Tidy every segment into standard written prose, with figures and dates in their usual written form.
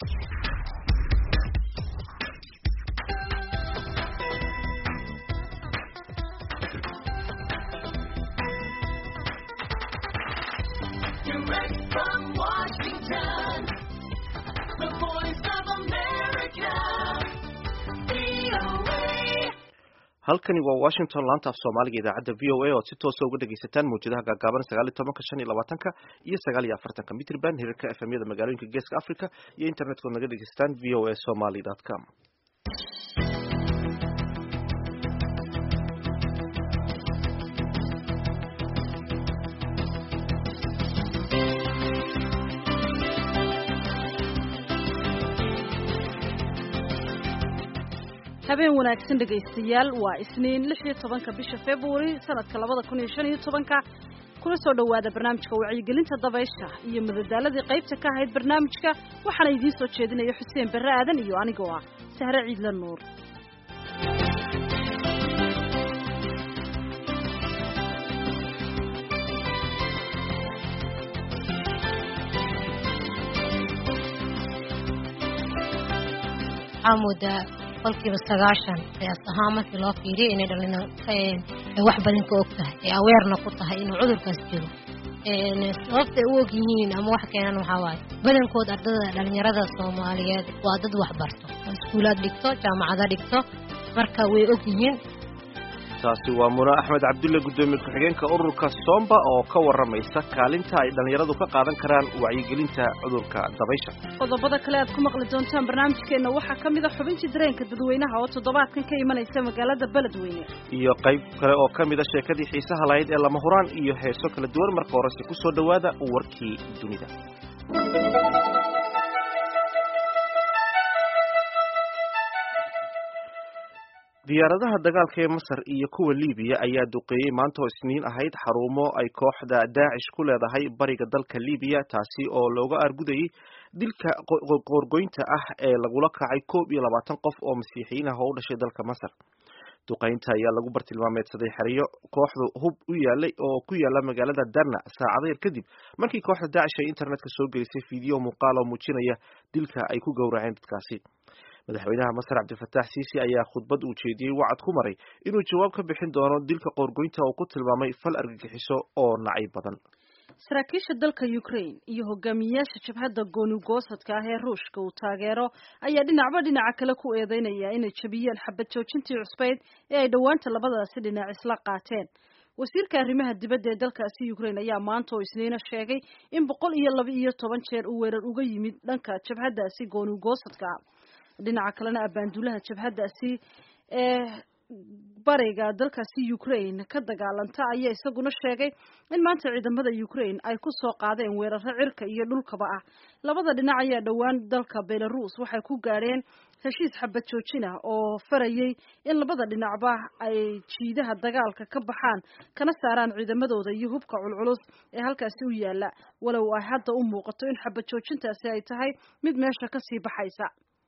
Direct from Washington, the voice of America, VOA. halkani waa Washington laanta af Soomaaliga idaacadda VOA oo si toos ah uga dhageysataan muujadaha gaagaaban 19:25 iyo 49 mitir band hirarka FM-yada magaalooyinka Geeska Afrika iyo internetka naga dhageystaan voasomali.com. habeen wanaagsan dhagaystayaal waa isniin 16 bisha February sanadka 2015 kuna soo dhawaada barnaamijka wacyigelinta dabaysha iyo madadaaladii qaybta ka ahayd barnaamijka waxaana idiin soo jeedinaya Xuseen Barre Aadan iyo anigoo ah Sahra Ciidla Nuur. amuda qolkiiba 90 qiyaas ahaan markii loo fiiriyo inay dhalina wax badan ka og tahay ee awareness ku tahay inuu cudurkaas jiro sababta ay u og yihiin ama wax keenan waxa waaye badankood ardada dhalinyarada Soomaaliyeed waa dad wax barto iskuulaad dhigto jaamacada dhigto marka way og yihiin taasi waa Muna Axmed Cabdulle gudoomiye ku-xigeenka ururka Somba oo ka waramaysa kaalinta ay dhalinyaradu ka qaadan karaan wacyigelinta cudurka dabaysha. qodobada kale aad ku maqli doontaan barnaamijkeena waxaa ka mid ah xubintii dareenka dadweynaha oo toddobaadkan ka imanaysa magaalada Beledweyne iyo qayb kale oo ka mid ah sheekadii xiisaha lahayd ee lama huraan iyo heeso kala duwan marka hore ku soo dhawaada warkii dunida. diyaaradaha dagaalka ee Masar iyo kuwa Liibiya ayaa duqeeyay maanta oo Isniin ahayd xarumo ay kooxda Daacish ku leedahay bariga dalka Liibiya taasi oo looga argudayay dilka qoorgoynta ah ee lagula kacay 21 qof oo Masiixiyiin ah oo u dhashay dalka Masar. duqeynta ayaa lagu bartilmaameedsaday xariyo kooxdu hub u yaalay oo ku yaala magaalada Darna saacado yar kadib markii kooxda Daacish ay internetka soo gelisay fiideo muuqaal oo muujinaya dilka ay ku gowraceen dadkaasi. madaxweynaha Masar Cabdilfataax Siisi ayaa khudbad u jeediyay wacd ku maray inuu jawaab ka bixin doono dilka qoorgoynta oo ku tilmaamay fal argagixiso oo nacay badan. saraakiisha dalka Ukraine iyo hogaamiyaasha jabhadda gooni-goosadka ah ee Ruushka uu taageero ayaa dhinaca kale ku eedeynaya inay jabiyeen xabad joojintii cusbeyd ee ay dhawaanta labadaasi dhinac isla qaateen. wasiirka arrimaha dibadda ee dalkaasi Ukraine ayaa maanta oo Isniina sheegay in 112 jeer uu weerar uga yimid dhanka jabhaddaasi gooni-goosadka dhinaca kalena abaandulaha jabhaddaasi ee bariga dalkaasi Ukraine ka dagaalanta ayaa isaguna sheegay in maanta ciidamada Ukraine ay ku soo qaadeen weeraro cirka iyo dhulkaba ah. labada dhinac ayaa dhawaan dalka Belarus waxay ku gaareen heshiis xabad joojin ah oo farayay in labada dhinacba ay jiidaha dagaalka ka baxaan kana saaraan ciidamadooda iyo hubka culculus ee halkaasi u yaala walow ay hadda u muuqato in xabad joojintaasi ay tahay mid meesha ka sii baxaysa.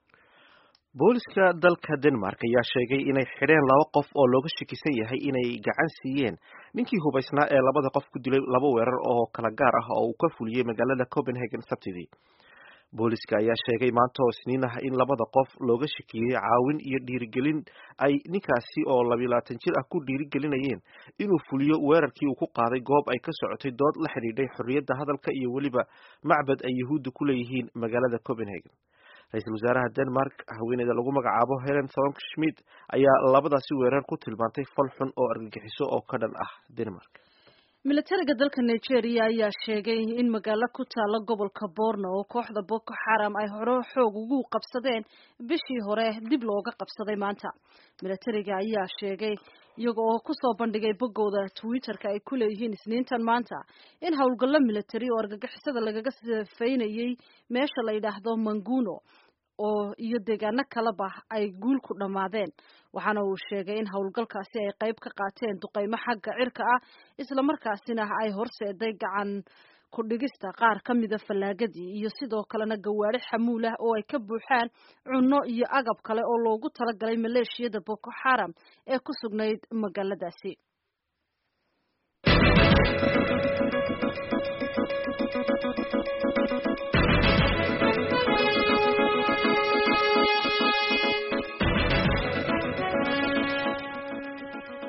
booliska dalka Denmark ayaa sheegay inay xidheen 2 qof oo looga shakisan yahay inay gacan siiyeen ninkii hubaysnaa ee labada qof ku dilay 2 weerar oo kala gaar ah oo uu ka fuliyay magaalada Copenhagen Sabtidii. booliska ayaa sheegay maanta oo Isniin ah in 2 qof looga shakiyay caawin iyo dhiirigelin ay ninkaasi oo 22 jir ah ku dhiirigelinayeen inuu fuliyo weerarkii uu ku qaaday goob ay ka socotay dood la xiriirtay xorriyadda hadalka iyo waliba macbad ay Yahuuddu ku leeyihiin magaalada Copenhagen. ra'iisul wasaaraha Denmark haweeneyda lagu magacaabo Helen Thorning-Schmidt ayaa labadaasi weerar ku tilmaantay fal xun oo argagixiso oo ka dhan ah Denmark. militariga dalka Nigeria ayaa sheegay in magaalo ku taala gobolka Borno oo kooxda Boko Haram ay hore xoog ugu qabsadeen bishii hore dib looga qabsaday maanta. militariga ayaa sheegay iyagoo ku soo bandhigay bogooda Twitter-ka ay ku leeyihiin Isniintan maanta in howlgallo militari oo argagixisada lagaga safeynayay meesha la yiraahdo Manguno oo iyo deegaano kaleba ay guul ku dhamaadeen. waxaana uu sheegay in howlgalkaasi ay qayb ka qaateen duqeymo xagga cirka ah isla markaasina ay horseeday gacan ku dhigista qaar ka mid ah falaagadii iyo sidoo kalena gawaari xamuul ah oo ay ka buuxaan cunno iyo agab kale oo loogu talagalay maleeshiyada Boko Haram ee ku sugnayd magaaladaasi.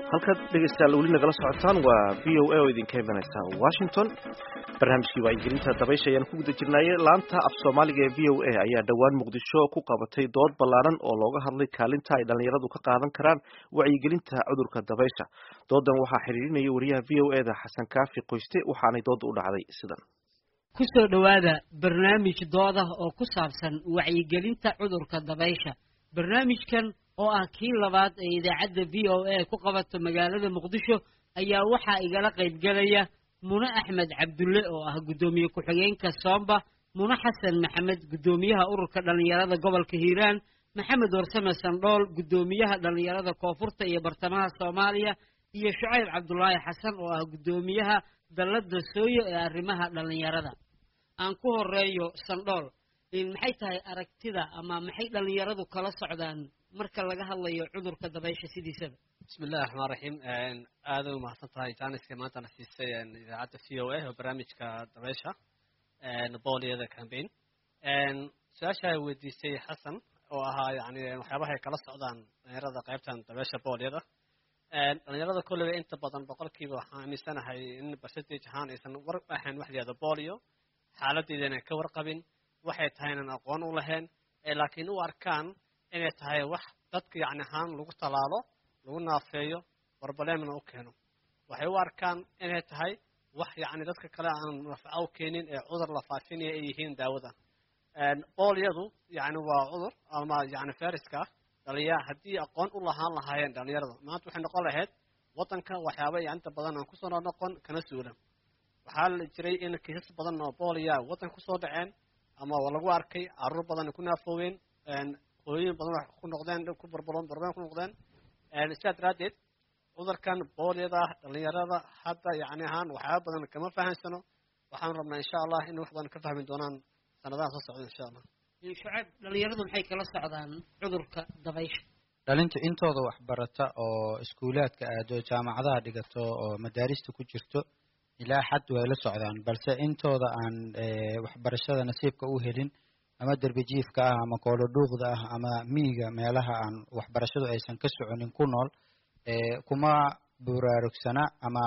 halkaad dhegeystayaal weli nagala socotaan waa v o a oo idinka imanaysa washington. barnaamijkii wacyigelinta dabaysha ayaan ku guda jirnaaye. laanta af soomaaliga ee v o a ayaa dhowaan muqdisho ku qabatay dood ballaaran oo looga hadlay kaalinta ay dhallinyaradu ka qaadan karaan wacyigelinta cudurka dabaysha. doodan waxaa xiriirinaya wariyaha v o a-da xasan kaafi qoyste, waxaanay dooda u dhacday sidan. ku soo dhowaada barnaamij dood ah oo ku saabsan wacyigelinta cudurka dabaysha. barnaamijkan oo ah kii labaad ee idaacadda v o a ku qabato magaalada muqdisho ayaa waxaa igala qaybgelaya mune axmed cabdulle oo ah guddoomiye ku-xigeenka soomba, mune xasan maxamed guddoomiyaha ururka dhallinyarada gobolka hiiraan, maxamed warsame sandhool guddoomiyaha dhallinyarada koonfurta iyo bartamaha soomaaliya, iyo shucayb cabdulaahi xasan oo ah guddoomiyaha dallada sooyo ee arrimaha dhallinyarada. aan ku horeeyo sandhool, maxay tahay aragtida ama maxay dhallinyaradu kala socdaan marka laga hadlayo cudurka dabaysha sidiisaba? bismillahi raxmaan raxiim. aad u mahadsan tahay jaaniska maanta na siisay idaacadda v o a oo barnaamijka dabaysha booliyada campaign. su-aasha ay weydiisay xasan oo ahaa yani waxyaabaha ay kala socdaan dhalinyarada qaybtan dabaysha booliyada. dhalinyarada kolleyba inta badan boqolkiiba waxaan aaminsanahay in percentage ahaan aysan war ahayn wax layihahdo boolio, xaaladeeda inay ka warqabin, waxay tahay inaan aqoon u lahayn, laakiin u arkaan inay tahay wax dadka yani ahaan lagu talaalo, lagu naafeeyo, barbalemna u keeno. waxay u arkaan inay tahay wax yani dadka kale aan nafca u keenin ee cudur la faafinaya ay yihiin daawada. booliyadu yani waa cudur ama yani fayraska dhalinya haddii aqoon u lahaan lahaayeen dhalinyarada maanta waxay noqon lahayd wadanka waxyaaba inta badan aan kusoo noqon kana suulan. waxaa la jiray in kiisas badan oo booliya wadan kusoo dhaceen ama lagu arkay caruur badan ku naafooween, hooyooyin badan wax ku noqdeen, ku barbaloon ku noqdeen. sidaa daraaddeed cudurkan booliyada dhalinyarada hadda yani ahaan waxyaaba badan kama fahansano. waxaan rabnaa insha allah in wax badan ka fahmi doonaan sanadaha soo socda insha allah. shucayb, dhalinyaradu maxay kala socdaan cudurka dabaysha? dhalinta intooda waxbarata oo iskuulaadka aado, jaamacadaha dhigato oo madaarista ku jirto ilaa xad way la socdaan, balse intooda aan waxbarashada nasiibka u helin ama derbijiifka ah ama koolodhuuqda ah ama miyiga meelaha aan waxbarashadu aysan ka soconin ku nool, kuma buraarugsana ama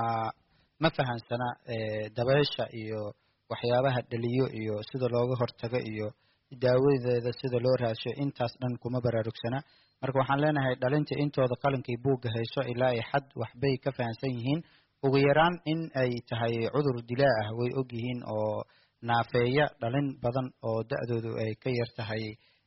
ma fahansana dabaysha iyo waxyaabaha dhaliyo iyo sida looga hortago iyo daawadeeda sida loo raadsho, intaas dhan kuma baraarugsana. marka waxaan leenahay dhalinta intooda qalinkii buugga hayso ilaa ay xad waxbay ka fahansan yihiin. ugu yaraan in ay tahay cudur dilaa ah way og yihiin oo naafeeya dhalin badan oo da-doodu ay ka yar tahay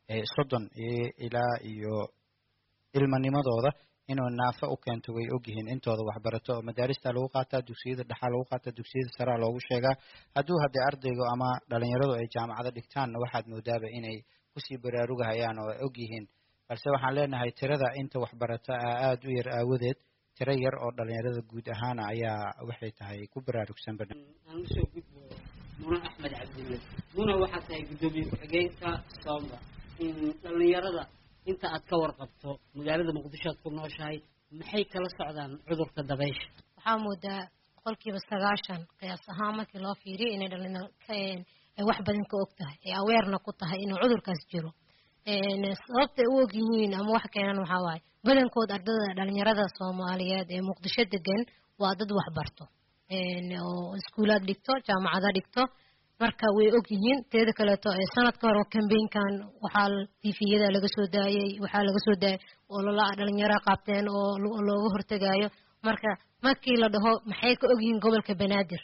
30 ilaa iyo ilmanimadooda inuu naafo u keento way og yihiin. intooda waxbarato oo madaarista lagu qaataa, dugsiyada dhexa lagu qaataa, dugsiyada sare loogu sheegaa. haddii ardayga ama dhalinyaradu ay jaamacado dhigtaanna waxaad moodaaba inay kusii baraarugahayaan oo ay og yihiin. balse waxaan leenahay tirada inta waxbarata aada u yar aawadeed tiro yar oo dhalinyarada guud ahaana ayaa waxay tahay ku baraarugsan. aan usoo gudbo mune axmed cabdulle. mune waxaa tahay guddoomiye ku-xigeenka soomba. dhalinyarada inta aad ka warqabto magaalada muqdisho aad ku nooshahay maxay kala socdaan cudurka dabaysha? waxaa moodaa 90% qiyaas ahaan markii loo fiiriyo inay dhalinyaro ay wax badan ka og tahay, ay aweerna ku tahay inuu cudurkaas jiro. sababta u og yihiin ama wax keenan waxaa waaye badankood ardada dhalinyarada soomaaliyeed ee muqdisho degan waa dad waxbarto oo iskuulaad dhigto, jaamacada dhigto, marka way og yihiin. teeda kaleeto sanadka hore campaignkan waxaa tviyada laga soo daayay ololaa dhalinyaro qaabteen oo looga hortagayo. marka markii la dhaho maxay ka og yihiin gobolka banaadir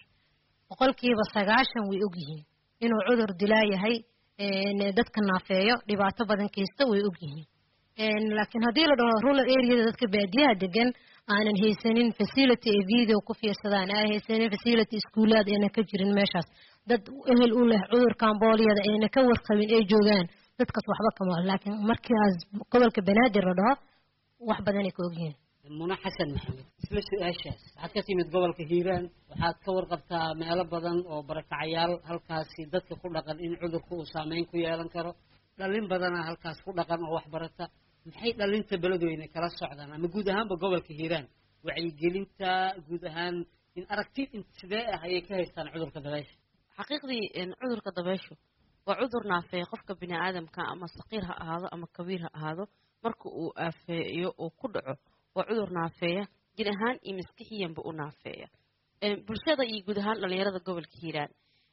90% way og yihiin inuu cudur dilaa yahay, dadka naafeeyo, dhibaato badan kaysta way og yihiin. laakiin haddii la dhaho rural areada dadka baadiyaha degan aanan haysanin facility ay video ku fiirsadaan, aan haysanin facility iskuulaad ayna ka jirin meeshaas, dad ehel u leh cudurkan booliyada ayna ka warqabin ay joogaan, dadkaas waxba kama. laakiin markaas gobolka banaadir la dhaho wax badan ay ka og yihiin. mune xasan maxamed, isla su-aashaas waxaad ka timid gobolka hiiraan, waxaad ka warqabtaa meelo badan oo barakacayaal halkaasi dadka ku dhaqan in cudurka uu saameyn ku yeelan karo. dhalin badana halkaas ku dhaqan oo waxbarata. maxay dhalinta beledweyne kala socdaan ama guud ahaanba gobolka hiiraan wacyigelinta guud ahaan in aragti sidee ah ayay ka haystaan cudurka dabaysha? xaqiiqdii cudurka dabayshu waa cudur naafeeya qofka bini aadamka ama saqiir ha ahaado ama kabiir ha ahaado. marka uu aafeeyo uu ku dhaco waa cudur naafeeya jir ahaan iyo maskixiyanba u naafeeya bulshada iyo guud ahaan dhalinyarada gobolka hiiraan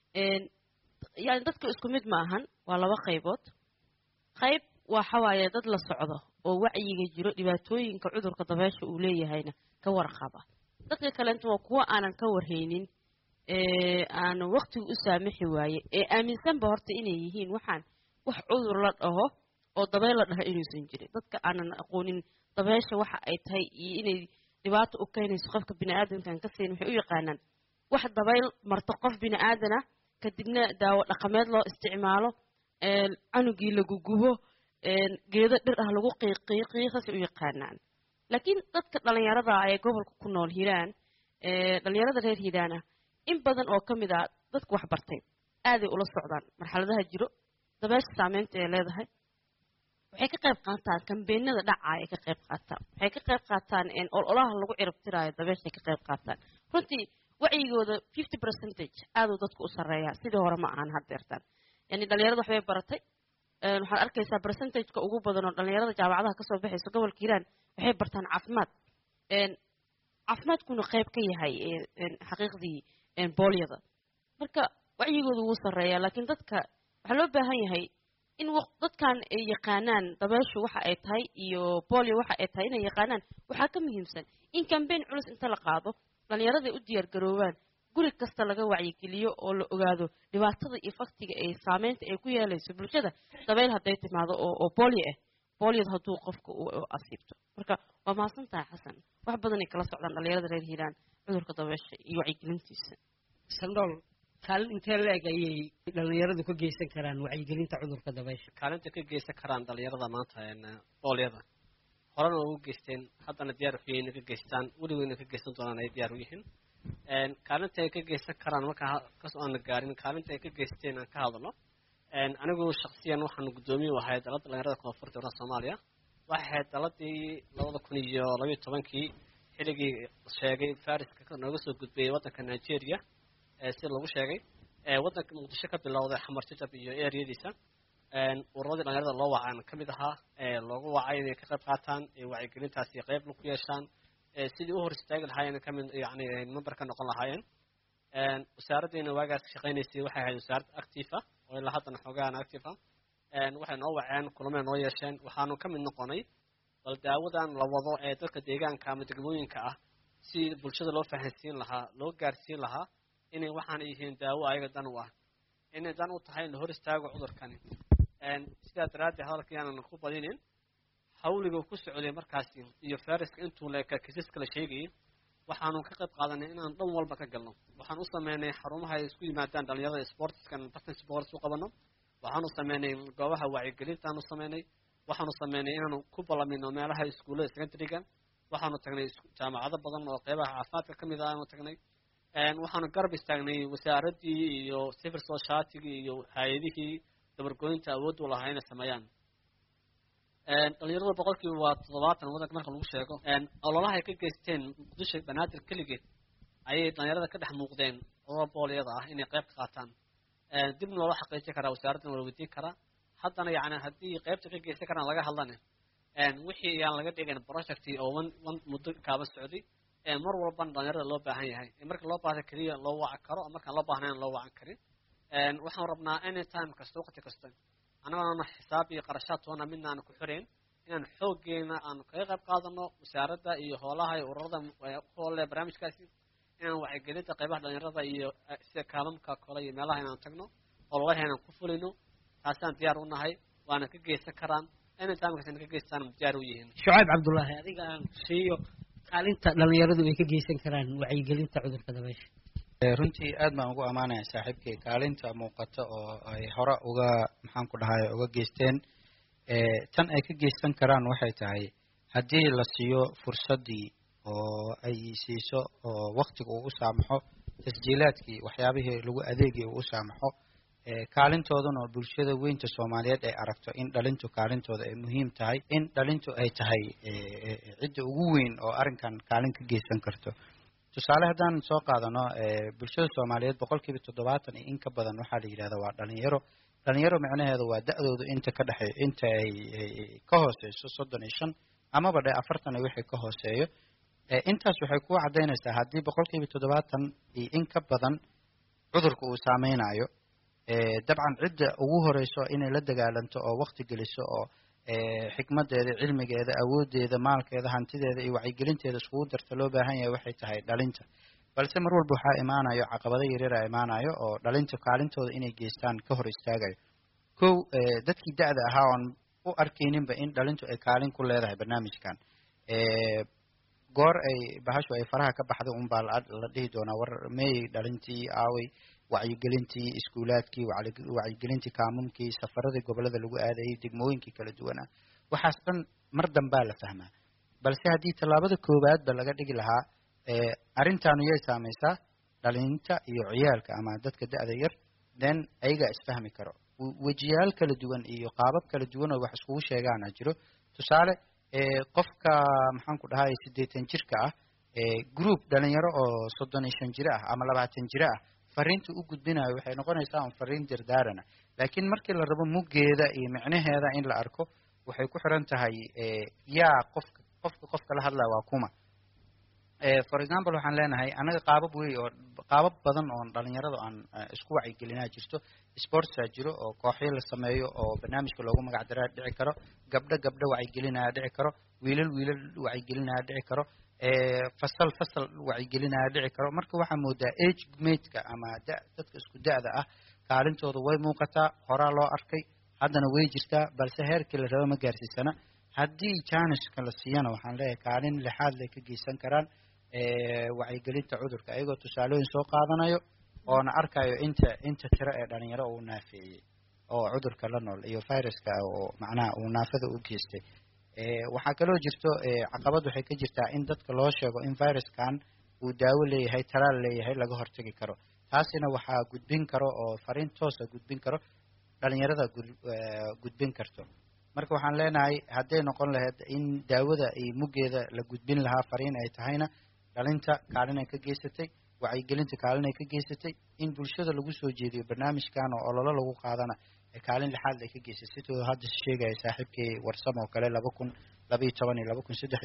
yani dadka isku mid ma ahan waa laba qaybood qayb waxa waaye dad la socdo oo wacyiga jiro dhibaatooyinka cudurka dabeesha uu leeyahayna ka warqaba dadka kaleeto waa kuwa aanan ka warhaynin aan waqtigu u saamixi waaye ee aaminsanba horta inay yihiin waxaan wax cudur la dhaho oo dabeyl la dhaho inuusan jirin dadka aanan aqoonin dabeesha waxa ay tahay iyo inay dhibaato u keenayso qofka bini'aadamkan ka siin waxay u yaqaanaan wax dabeyl marto qof bini'aadana kadibna daawo dhaqameed loo isticmaalo canugii lagu gubo geedo dhir ah lagu qiiqiiqaas u yaqaanaan laakiin dadka dhalinyarada ee gobolka ku nool hiiraan dhalinyarada reer hiiraana in badan oo ka mid ah dadka wax bartay aaday ula socdaan marxaladaha jiro dabeesha saameynta ay leedahay waxay ka qayb qaataan kambeenada dhacaa ay ka qayb qaataan waxay ka qayb qaataan ololaha lagu ciribtiraayo dabeesha ka qayb qaataan runtii wacyigooda 50% aaduu dadku u sarreeyaa sidii hore ma ahan haddeertaan yani dhalinyarada waxbay baratay waxaad arkaysaa percentageka ugu badan oo dhalinyarada jaamacadaha kasoo baxayso gobolka hiiraan waxay bartaan caafimaad caafimaadkuna qayb ka yahay xaqiiqdii boolyada marka wacyigooda wuu sarreeyaa laakiin dadka waxaa loo baahan yahay in dadkan ay yaqaanaan dabeeshu waxa ay tahay iyo boolyo waxa ay tahay inay yaqaanaan waxaa ka muhiimsan in kambeyn culus inta la qaado dhalinyarada ay u diyaar garoobaan guri kasta laga wacyigeliyo oo la ogaado dhibaatada iyo faktiga ay saameynta ay ku yeelayso bulshada dabeyl hadday timaado oo boolyo ah boolyada hadduu qofka u asiibto marka waa mahadsan tahay xasan wax badan ay kala socdaan dhalinyarada reer hiiraan cudurka dabeesha iyo wacyigelintiisa sandhool kaalin intee la-eg ayay dhalinyaradu ka geysan karaan wacyigelinta cudurka dabeesha kaalinta ka geysan karaan dhalinyarada maanta boolyada horena ugu geysteen haddana diyaar waxay inay ka geystaan weligoodna ka geysan doonaan ay diyaar u yihiin kaalinta ay ka geysan karaan marka kasoo aan la gaarin kaalinta ay ka geysteen aan ka hadalno anigu shakhsiyan waxaan guddoomiye u ahay dalada dhalinyarada koonfurta waddanka Soomaaliya waxay ahayd daladii 2012 xilligii sheegay fariska nooga soo gudbiyay waddanka Nigeria si lagu sheegay waddanka Muqdisho ka bilowday xamar jajab iyo eeriyadiisa ururada dhalinyarada loo wacaan ka mid ahaa loogu wacay inay ka qayb qaataan wacyigelintaasi qayb ku yeeshaan sidii u hor istaagi lahaayeen ka mid yani member ka noqon lahaayeen wasaaraddeena waagaas ka shaqaynaysay waxay ahayd wasaarad active ah oo ilaa haddana xoogaan active ah waxay noo waceen kulamo noo yeesheen waxaanu ka mid noqonay bal daawadan la wado ee dadka deegaanka ama degmooyinka ah si bulshada loo fahansiin lahaa loo gaarsiin lahaa inay waxaan yihiin daawo ayaga dan u ah inay dan u tahay in la hor istaago cudurkani sidaa daraaddeed hadalkii aanan ku badinin hawliga ku socday markaasi iyo fariska intuu leeka kiisaska la sheegayay waxaanu ka qayb qaadanay inaan dhan walba ka galno waxaan u sameynay xarumaha ay isku yimaadaan dhalinyarada sportskan bartan sports u qabano waxaanu sameynay goobaha wacyigelintaanu sameynay waxaanu sameynay inaanu ku ballamino meelaha iskuullada secondary-ga waxaanu tagnay jaamacado badan oo qeybaha caafimaadka ka mid ah aanu tagnay waxaanu garab istaagnay wasaaraddii iyo civil society-gii iyo hay-adihii dabargooyinta awood u lahaa inay sameeyaan dhalinyarada boqolkiiba waa 70 waddanka marka lagu sheego ololaha ay ka geysteen muqdisho banaadir keligeed ayay dhalinyarada ka dhex muuqdeen olol boolyada ah inay qayb ka qaataan dibna loola xaqiijin karaa wasaaraddan waa weydiin karaa haddana yani haddii qaybta ka geysan karaan laga hadlane wixii ayaan laga dhigin project oo muddo kaaban socday mar walbana dhalinyarada loo baahan yahay marka loo baahda keliya loo wacan karo markaan loo baahnayn loo wacan karin waxaan rabnaa anytime kasta waqti kasta anagana xisaab iyo qarashaad toona midna aan ku xirayn inaan xooggeena aan kaga qayb qaadano wasaaradda iyo hoolaha iyo ururada hoole barnaamijkaasi inaan wacyigelinta qaybaha dhalinyarada iyo sida kaalamka kale iyo meelaha inaan tagno ololaheenaan ku fulino taasaan diyaar u nahay waana ka geysan karaan anytime kasta ka geystaan diyaar u yihiin shucayb cabdullaahi adiga aan siiyo kaalinta dhalinyaradu ay ka geysan karaan wacyigelinta cudurka dabeesha runtii aad baan ugu ammaanaya saaxiibkay kaalinta muuqata oo ay hore uga maxaan ku dhahay uga geysteen tan ay ka geysan karaan waxay tahay haddii la siiyo fursaddii oo ay siiso oo waqtiga uu u saamaxo tasjiilaadkii waxyaabihii lagu adeegay uu u saamaxo kaalintoodana oo bulshada weynta Soomaaliyeed ay aragto in dhalintu kaalintooda ay muhiim tahay in dhalintu ay tahay cidda ugu weyn oo arrinkan kaalin ka geysan karto tusaale haddaan soo qaadano bulshada Soomaaliyeed boqolkiiba 70 in ka badan waxaa la yiraahdaa waa dhalinyaro macnaheedu waa da'doodu inta ka dhaxay inta ay ka hooseyso 35 amaba 40 wixii ka hooseeyo intaas waxay ku cadaynaysaa haddii 70% iyo in ka badan cudurka uu saameynayo dabcan cidda ugu horeyso inay la dagaalanto oo waqti geliso oo xikmadeeda cilmigeeda awoodeeda maalkeeda hantideeda iyo wacyigelinteeda iskugu darta loo baahan yahay waxay tahay dhalinta balse mar walba waxaa imaanayo caqabado yaryar imaanayo oo dhalinta kaalintooda inay geystaan ka hor istaagayo kow dadkii da'da ahaa oon u arkayninba in dhalintu ay kaalin ku leedahay barnaamijkan goor ay bahashu ay faraha ka baxday unbaa la dhihi doonaa war meeyey dhalintii aaway wacyigelintii iskuulaadkii wacyigelintii kaamumkii safaradii gobolada lagu aadayay degmooyinkii kala duwanaa waxaas dhan mar dambaa la fahmaa balse haddii tallaabada koowaadba laga dhigi lahaa arrintaanu yay saamaysaa dhalinta iyo ciyaalka ama dadka da'da yar then ayagaa isfahmi karo wejiyaal kala duwan iyo qaabab kala duwan oo wax iskugu sheegaana jiro tusaale qofka maxaan ku dhahay 80 jirka ah group dhalinyaro oo 35 jir ah ama 20 jir ah fariinta u gudbinayo waxay noqonaysaa un fariin dirdaarana laakiin markii la rabo muggeeda iyo micnaheeda in la arko waxay ku xiran tahay yaa qofka la hadlaa waa kuma for example waxaan leenahay anaga qaabab badan oo dhalinyarada aan isku wacyigelinaa jirto sportsa jiro oo kooxyo la sameeyo oo barnaamijka loogu magac daraa dhici karo gabdho wacyigelinaya dhici karo wiilal wacyigelinaya dhici karo fasal wacyigelinaya dhici karo marka waxaa moodaa age mate-ka ama dadka isku da'da ah kaalintooda way muuqataa horaa loo arkay haddana way jirtaa balse heerkii la rabo ma gaarsiisana haddii janiska la siiyana waxaan leeyahay kaalin lixaad lay ka geysan karaan wacyigelinta cudurka ayagoo tusaalooyin soo qaadanayo oona arkayo inta tiro ee dhalinyaro uu naafeeyey oo cudurka la nool iyo viruska oo macnaha uu naafada u geystay waxaa kaloo jirto caqabad waxay ka jirtaa in dadka loo sheego in viruskan uu daawo leeyahay talaal leeyahay laga hortagi karo taasina waxaa gudbin karo oo fariin toosa gudbin karo dhalinyarada gudbin karto marka waxaan leenahay hadday noqon lahayd in daawada iyo muggeeda la gudbin lahaa fariin ay tahayna dhalinta kaalin ay ka geysatay wacyigelinta kaalin ay ka geysatay in bulshada lagu soo jeediyo barnaamijkan oo ololo lagu qaadana kaalin lixaad ay ka geysatay sidoo hadda sheegaya saaxiibkii warsam oo kale 2012 iyo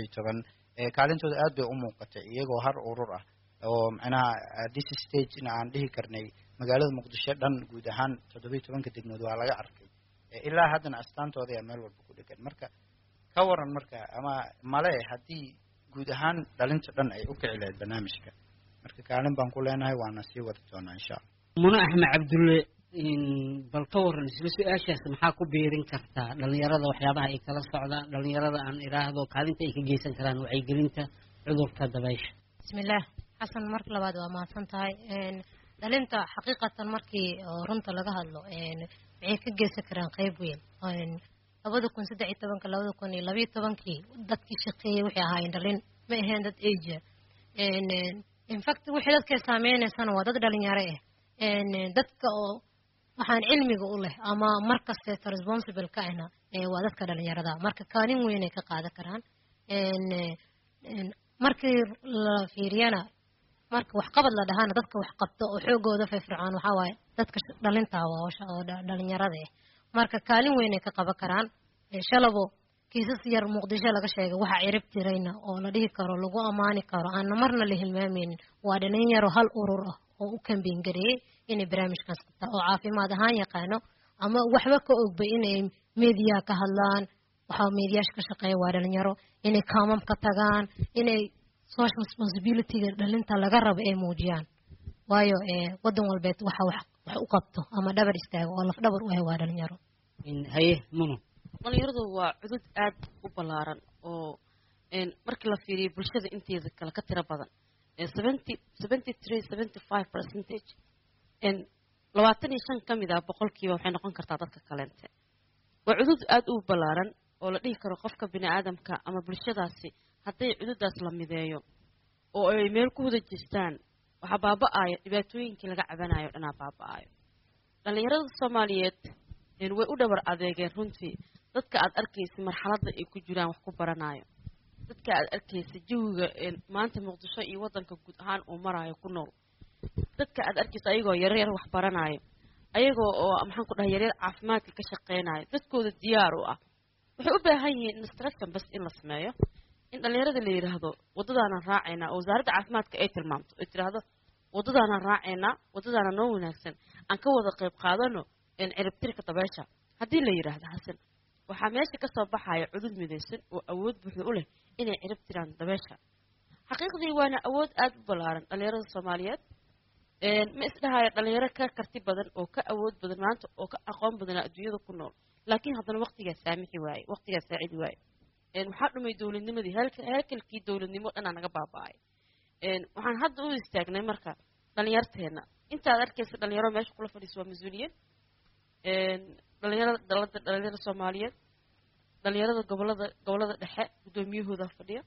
2013 kaalintooda aad bay u muuqatay iyagoo har urur ah oo macnaha this stage in aan dhihi karnay magaalada muqdisho dhan guud ahaan 17 degmood waa laga arkay ilaa haddana astaantooda ayaa meel walba ku dhegan marka ka waran marka ama male haddii guud ahaan dhalinta dhan ay u kici lahayd barnaamijka marka kaalin baan ku leenahay waana sii wadi doonaa insha allah muna axmed cabdulle bal ka waran isla su-aashaas maxaa ku biirin kartaa dhalinyarada waxyaabaha ay kala socdaan dhalinyarada aan idhaahdo kaalinta ay ka geysan karaan wacyigelinta cudurka dabaysha bismillaah xasan marka labaad waa mahadsan tahay dhalinta xaqiiqatan markii runta laga hadlo waxay ka geysan karaan qayb weyn 2013 dadkii shaqeeyay waxay ahaayeen dhalin ma ahayn dad age in fact wixii dadka saameynaysan waa dad dhalinyaro ah dadka oo waxaan cilmiga u leh ama markasta responsible ka ahna waa dadka dhalinyarada marka kaalin weyn ay ka qaadan karaan markii la fiiriyana marka wax qabad la dhahaana dadka wax qabto oo xoogooda firfircoon waxa waaye dadka dhalinta oo dhalinyarada ah marka kaalin weyn ay ka qaban karaan shalabo kiisas yar muqdisho laga sheegay waxa cirib tirayna oo la dhihi karo lagu amaani karo aan marna la hilmaameynin waa dhalinyaro hal urur ah oo u kambeyn gareeyay inay barnaamijkaas qabtaan oo caafimaad ahaan yaqaano ama waxba ka ogbay inay media ka hadlaan waxa mediash ka shaqeeya waa dhalinyaro inay kaamam ka tagaan inay social responsibility dhalinta laga rabo ay muujiyaan waayo wadan walbeed waxa wax u qabto ama dhabar istaago oo laf dhabar u ah waa dhalinyaro haye muno dhalinyaradu waa cudud aad u ballaaran oo markii la fiiriyo bulshada inteeda kale ka tiro badan 75% 25 ka mid ah boqolkiiba waxay noqon kartaa dadka kaleente waa cudud aad u ballaaran oo la dhihi karo qofka bini aadamka ama bulshadaasi hadday cududaas la mideeyo oo ay meel ku wada jirtaan waxaa baaba'ayo dhibaatooyinkii laga cabanayo dhanaa baaba'ayo dhalinyarada soomaaliyeed way u dhabar adeegeen runtii dadka aad arkaysa marxaladda ay ku jiraan wax ku baranayo dadka aad arkaysa jawiga maanta muqdisho iyo wadanka guud ahaan uu maraayo ku nool dadka aad arkaysa ayagoo yaryar wax baranayo ayagoo oo maxaan ku dhahay yaryar caafimaadka ka shaqeynayo dadkooda diyaar u ah waxay u baahan yihiin instruction bas in la sameeyo in dhalinyarada la yidhaahdo waddadaanaan raacaynaa oo wasaaradda caafimaadka ay tilmaamto ay tidhaahdo waddadaanaan raacaynaa waddadaana noo wanaagsan aan ka wada qayb qaadano ciribtirka dabeesha haddii la yidhaahdo xasan waxaa meesha ka soo baxaya cudud midaysan oo awood buuxda u leh inay cirib tiraan dabeesha xaqiiqdii waana awood aada u ballaaran dhalinyarada soomaaliyeed ma isdhahayo dhalinyaro ka karti badan oo ka awood badan maanta oo ka aqoon badanaa adduunyada ku nool laakiin haddana waqtigaa saamixi waaye waqtigaa saacidi waaye waxaa dhumay dowladnimadii heekalkii dowladnimo dhanaa naga baaba'ay waxaan hadda u istaagnay marka dhalinyarteena intaad arkaysa dhalinyaro meesha kula fadhiisa waa mas-uuliyad dhalinyarada dalada dhalinyarada soomaaliyeed dhalinyarada gobolada dhexe guddoomiyahooda fadhiya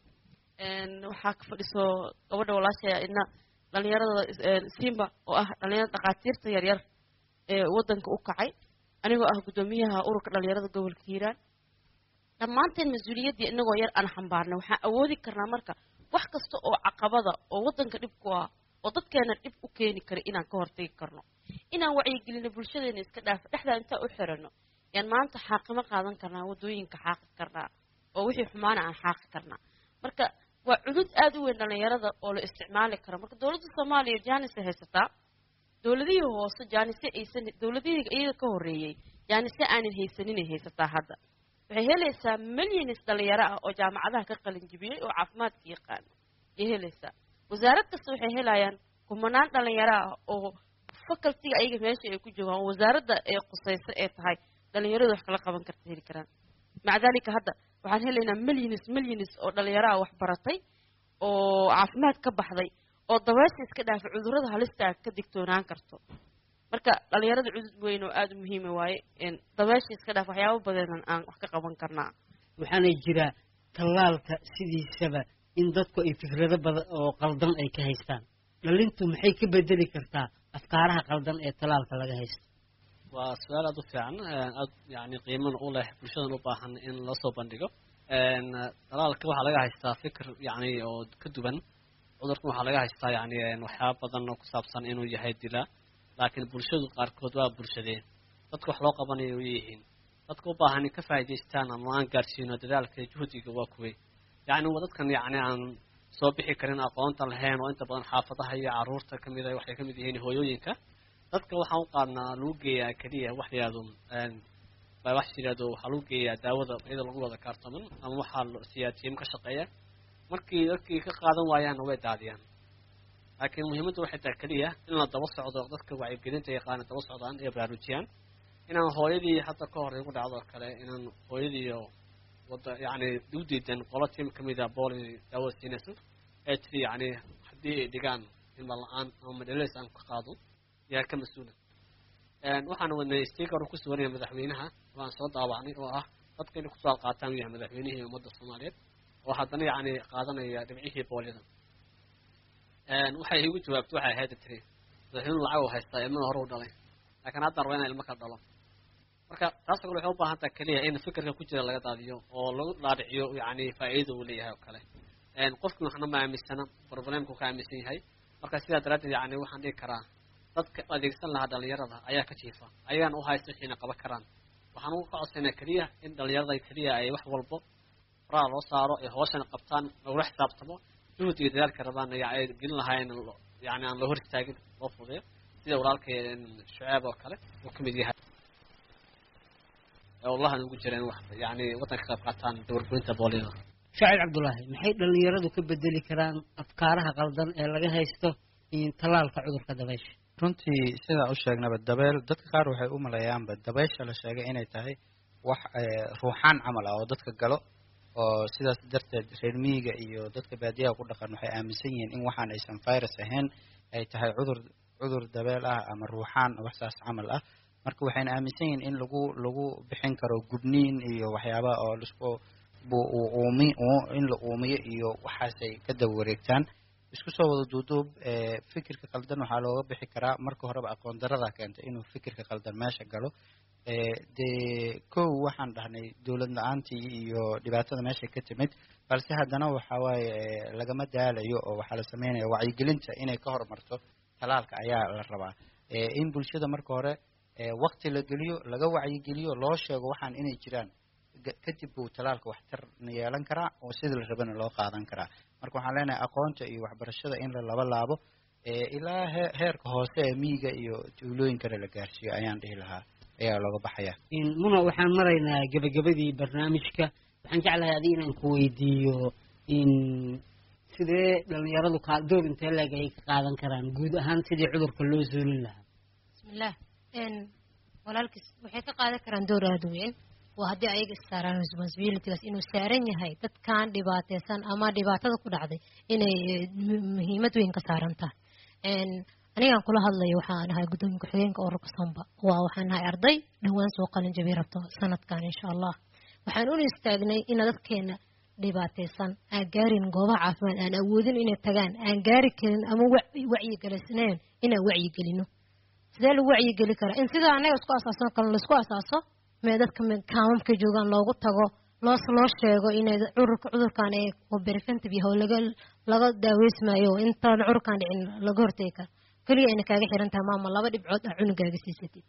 waxaa ka fadhiso gabadha walaashaya idna dhalinyarada simba oo ah dhalinyarada dhakhaatiirta yaryar ee wadanka u kacay anigoo ah guddoomiyaha ururka dhalinyarada gobolka hiiraan dhammaanteen mas-uuliyaddii inagoo yar aan xambaarnay waxaan awoodi karnaa marka wax kasta oo caqabada oo wadanka dhib ku ah oo dadkeena dhib u keeni kara inaan ka hortagi karno inaan wacyigelino bulshadeena iska dhaafo dhexdaa intaa u xirano yaan maanta xaaqimo qaadan karnaa waddooyinka xaaqi karnaa oo wixii xumaana aan xaaqi karnaa marka waa cudud aada u weyn dhalinyarada oo la isticmaali karo marka dowladda soomaaliya jaanise haysataa dowladihii hoose jaanise aysan dowladihii iyaga ka horreeyey jaanise aanan haysaninay haysataa hadda waxay helaysaa milyanis dhalinyaro ah oo jaamacadaha ka qalin jibiyey oo caafimaadka yaqaano ayay helaysaa wasaarad kasta waxay helayaan kumanaan dhalinyaro ah oo facultiga ayaga meesha ay ku joogaan oo wasaaradda ee qusayso ee tahay dhalinyaradu wax kala qaban karta heli karaan maca daalika hadda waxaan helaynaa milyanis oo dhalinyaro ah wax baratay oo caafimaad ka baxday oo dabeesha iska dhaafay cudurrada halista ka digtoonaan karto marka dhalinyarada cudud weyn oo aada u muhiima waaye dabeesha iska dhaaf waxyaabo badan aan wax ka qaban karnaa waxaana jira tallaalka sidiisaba in dadku ay fikrado badan oo qaldan ay ka haystaan dhalintu maxay ka bedeli kartaa afkaaraha qaldan ee tallaalka laga haysto waa su-aal aada u fiican aada yani qiimana u leh bulshadan u baahan in loo soo bandhigo tallaalka waxaa laga haystaa fikir yani oo ka duwan cudurkan waxaa laga haystaa yani waxyaaba badan oo ku saabsan inuu yahay dilaa laakiin bulshadu qaarkood waa bulshadeen dadka wax loo qabanayo way yihiin dadka u baahan in ka faa'idaystaan ama aan gaadhsiino dadaalka juhdiga waa kuwey yani waa dadkan yani aan soo bixi karin aqoonta lahayn oo inta badan xaafadaha iyo caruurta kamid ah waxay kamid yihiin hooyooyinka dadka waxaan u qaadnaa lagu geeyaa keliya wax yidhaahdo wax yidhaahdo waxaa lagu geeyaa daawada iyadoo lagu wada kaartooman ama waxaa siiyaa tiim ka shaqeeya markii dadkii ka qaadan waayaanna way daadiyaan laakiin muhiimadda waxay tahay keliya in la daba socdo dadka wacyigelinta yaqaana daba socdaan iyo baraarujiyaan inaan hooyadii hadda ka hor igu dhacdo oo kale inaan hooyadii wada yani u diidan qolo tiim kamid a bool daawada siinaysa ee tiri yani haddii ay dhigaan ilma la-aan ama madhaleys aan ka qaado yaa ka mas-uula waxaan wadnay sticker ku suganaya madaxweynaha waan soo daawacnay oo ah dadka inay kusoo qaataan u yahay madaxweynihii ummadda soomaaliyeed oo haddana yani qaadanaya dhibcihii boolyada waxay igu jawaabtay waxay ahayd tiri madaxweynuhu lacag u haystaa ilmada hore u dhalay laakiin haddaan raba inaa ilmo ka dhalo marka taas kale waxay u baahan tahay keliya in fikirka ku jira laga daadiyo oo lagu dhaadhiciyo yani faa'iidada uu leeyahay oo kale qofkii waxna ma aaminsana problemku ka aaminsan yahay marka sidaa daraaddeed yani waxaan dhigi karaa dadka adeegsan lahaa dhalinyarada ayaa ka jiifa ayagaan u haysta wixiina qaban karaan waxaan ugu ka codsanaa keliya in dhalinyarada keliya ay wax walbo horaa loo saaro ay hooshana qabtaan lagula xisaabtamo juhdiga dadaalka rabaan ay gelin lahaayeen yani aan loo hor istaagin loo fudeeyo sida walaalkay shucaab oo kale uu kamid yahay wallahan ugu jireen wax yani waddanka qayb qaataan dowrgoynta boolida shacib cabdullaahi maxay dhalinyaradu ka bedeli karaan afkaaraha qaldan ee laga haysto tallaalka cudurka dabeysha runtii sidaa u sheegnaba dabeel dadka qaar waxay u maleeyaanba dabeysha la sheegay inay tahay wax ruuxaan camal ah oo dadka galo oo sidaas darteed reer miyiga iyo dadka baadiyaha ku dhaqan waxay aaminsan yihiin in waxaan aysan virus ahayn ay tahay cudur dabeel ah ama ruuxaan wax saas camal ah marka waxayna aaminsan yihiin in lagu bixin karo gubniin iyo waxyaabaha oo lisku in la uumiyo iyo waxaasay ka daba wareegtaan isku soo wada duuduub fikirka qaldan waxaa looga bixi karaa marka horeba aqoon darada keentay inuu fikirka qaldan meesha galo dee kow waxaan dhahnay dowlad la-aantii iyo dhibaatada meesha ka timid balse haddana waxa waaye lagama daalayo oo waxaa la sameynaya wacyigelinta inay ka horumarto talaalka ayaa la rabaa in bulshada marka hore waqti la geliyo laga wacyigeliyo loo sheego waxaan inay jiraan kadib buu talaalka waxtar yeelan karaa oo sida la rabana loo qaadan karaa. marka waxaan leenahay aqoonta iyo waxbarashada in la laba laabo ilaa heerka hoose ee miyiga iyo tuulooyinkana la gaarsiiyo ayaan dhihi lahaa ayaa looga baxaya. muna waxaan maraynaa gabagabadii barnaamijka. waxaan jeclahay adiga inaan ku weydiiyo sidee dhalinyaradu door intee leeg ay ka qaadan karaan guud ahaan sidii cudurka loo suulin lahaa? bismillah walaalkiis waxay ka qaadan karaan door aad u weyn waa haddii ayaga issaaraan responsibilitygaas inuu saaran yahay dadkan dhibaateysan ama dhibaatada ku dhacday inay muhiimad weyn ka saaran tahay. anigaan kula hadlayo waxaan ahay gudoomiye ku-xigeenka ururka Samba waxaan ahay arday dhawaan soo qalin jabi rabto sanadkan insha Allah. waxaan u istaagnay in dadkeena dhibaateysan aan gaarin goobaha caafimaad aan awoodin inay tagaan aan gaari karin ama wacyi galisneen inaan wacyi gelino. sidee lagu wacyi geli karaa in sida anaga isku asaaso kale la isku asaaso dadka kaamamka joogaan loogu tago loo sheego inay cudurkan ay preventive yahay laga daaweysmaayo intaan cudurkan dhicin laga hortagi karo kaliya inay kaaga xiran tahay maama 2 dhibcood cunugaaga siisatid.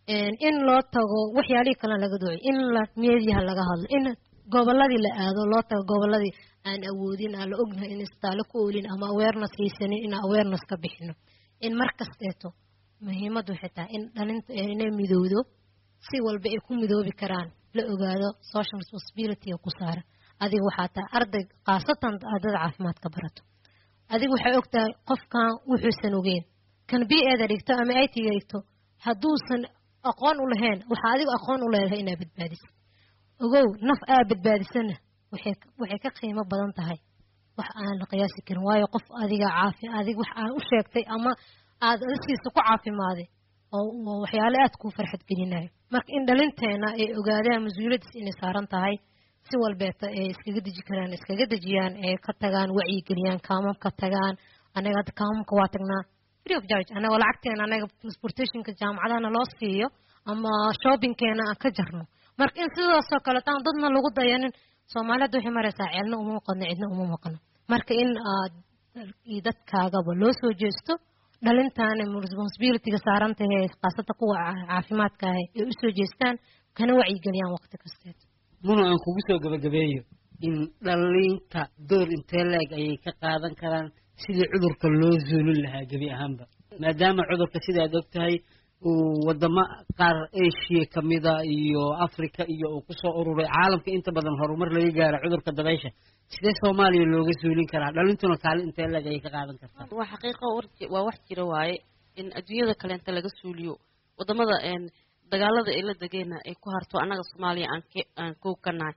in loo tago waxyaalihii kale laga dooday in la meediyaha laga hadlo in goboladii la aado loo tago goboladii aan awoodin aan la ognahay in istaalo ku oolin ama awareness haysanin in awareness ka bixino. in markasteeto muhiimadu xitaa in dhalinta inay midowdo si walba ay ku midoobi karaan la ogaado social responsibility ku saaran. adiga waxaa tahay arday qaasatan ardayda caafimaadka barato adiga waxay ogtahay qofkan wuxuusan ogeyn kan BA-da dhigto ama IT-ga dhigto hadduusan aqoon u lahayn waxa adiga aqoon u leedahay inaad badbaadiso. ogow naf aad badbaadisana waxay ka qiimo badan tahay wax aan la qiyaasi karin waayo qof adiga adiga wax aan u sheegtay ama aad asiisa ku caafimaaday oo waxyaalo aad ku farxad gelinayo. marka in dhalinteena ay ogaadaan mas'uuliyadda inay saaran tahay si walbeeta ay iskaga dejiyaan ee ka tagaan wacyi geliyaan kaamamka tagaan. anaga kaamamka waa tagnaa free of charge anaga lacagteena anaga transportationka jaamacadana loo siiyo ama shoppingkeena aan ka jarno. marka in sidaasoo kale taan dadna lagu dayanin Soomaalidu waxay maraysaa ceelna uma maqano cidna uma maqano. marka in aad dadkaagaba loo soo jeesto dhalintaana responsibilityga saaran tahay qaasata kuwa caafimaadka ah ee u soo jeestaan kana wacyi geliyaan waqti kasteed. muna aan kugu soo gabagabeeyo in dhalinta door intee leeg ayay ka qaadan karaan sidii cudurka loo suulin lahaa gebi ahaanba maadaama cudurka sidaad ogtahay uu wadamo qaar Asia kamida iyo Afrika iyo uu ku soo ururay caalamka inta badan horumar laga gaaro cudurka dabaysha sidee Soomaaliya looga suulin karaa dhalintuna kaalin intee leeg ayay ka qaadan kartaa? waa xaqiiqo waa wax jira waaye in adduunyada kale inta laga suuliyo wadamada dagaalada ay la dagayna ay ku harto anaga Soomaaliya aan ku kanahay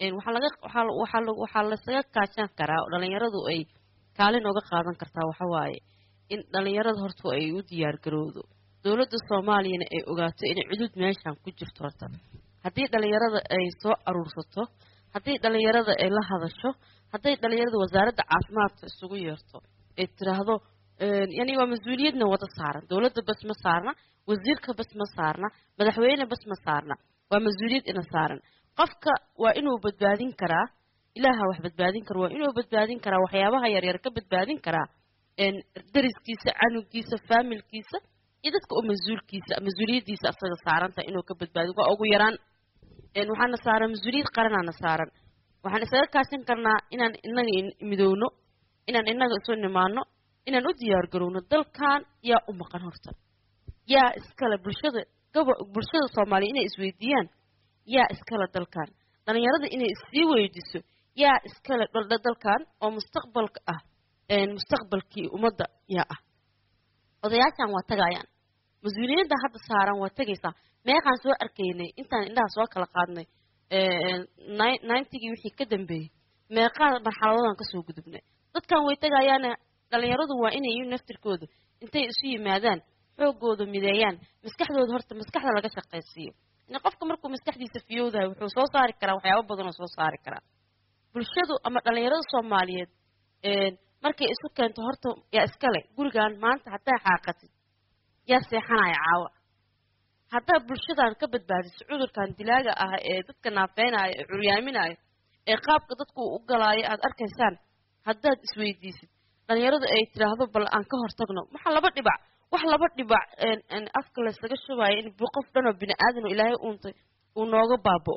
waxa la saga kaashan karaa dhalinyaradu ay kaalin uga qaadan kartaa waxa waaye in dhalinyarada horta ay u diyaar garowdo dawladda Soomaaliya ay ogaato in cudud meeshan ku jirto horta haddii dhalinyarada ay soo aruursato haddii dhalinyarada ay la hadasho haddii dhalinyarada wasaaradda caafimaadka isugu yeerto ay tiraahdo yani waa mas'uuliyadna wada saaran dawladda bas ma saarna wasiirka bas ma saarna madaxweyne bas ma saarna waa mas'uuliyad ina saaran qofka waa inuu badbaadin karaa ilaaha wax badbaadin karo waa inuu badbaadin karaa waxyaabaha yar yar ka badbaadin karaa dariskiisa canugiisa familkiisa iyo dadka oo mas'uuliyadiisa asaga saaranta inuu ka badbaadiyo waa ugu yaraan waxaana saaran mas'uuliyad qaranana saaran waxaan isaga kaashan karnaa inaan inaga midowno inaan inaga isu nimaano inaan u diyaar garowno dalkan yaa u maqan horta yaa iskala bulshada Soomaaliya inay isweydiiyaan yaa iskala dalkan dhalinyarada inay isii weydiiso yaa iskala dalkan oo mustaqbalka ah mustaqbalkii ummadda yaa ah odayaashan waa tagayaan mas'uuliyadda hadda saaran waa tagaysaa meeqaan soo arkaynay intaan indhaha soo kala qaadnay 90gii wixii ka dambeeyay meeqaa marxaladodan ka soo gudubnay dadkan way tagayaan dhalinyaradu waa inay naftirkooda intay isu yimaadaan xoogooda mideeyaan maskaxdooda horta maskaxda laga shaqaysiiyo in qofka markuu maskaxdiisa fiyowdahay wuxuu soo saari karaa waxyaabo badan oo soo saari karaa bulshadu ama dhalinyarada Soomaaliyeed markay isu keento horta yaa iskale gurigan maanta hadaa xaaqatid yaa seexanaya caawa hadaa bulshadan ka badbaadiso cudurkan dilaaga ah ee dadka naafeenaya ee curyaaminaya ee qaabka dadku u galaayo aad arkaysaan hadaad isweydiisid dhalinyaradu ay tiraahdo bal aan ka hortagno waxa laba dhibac afka la isaga shubayo in qof dhan oo bini aadan oo Ilaahay uuntay uu nooga baaba'o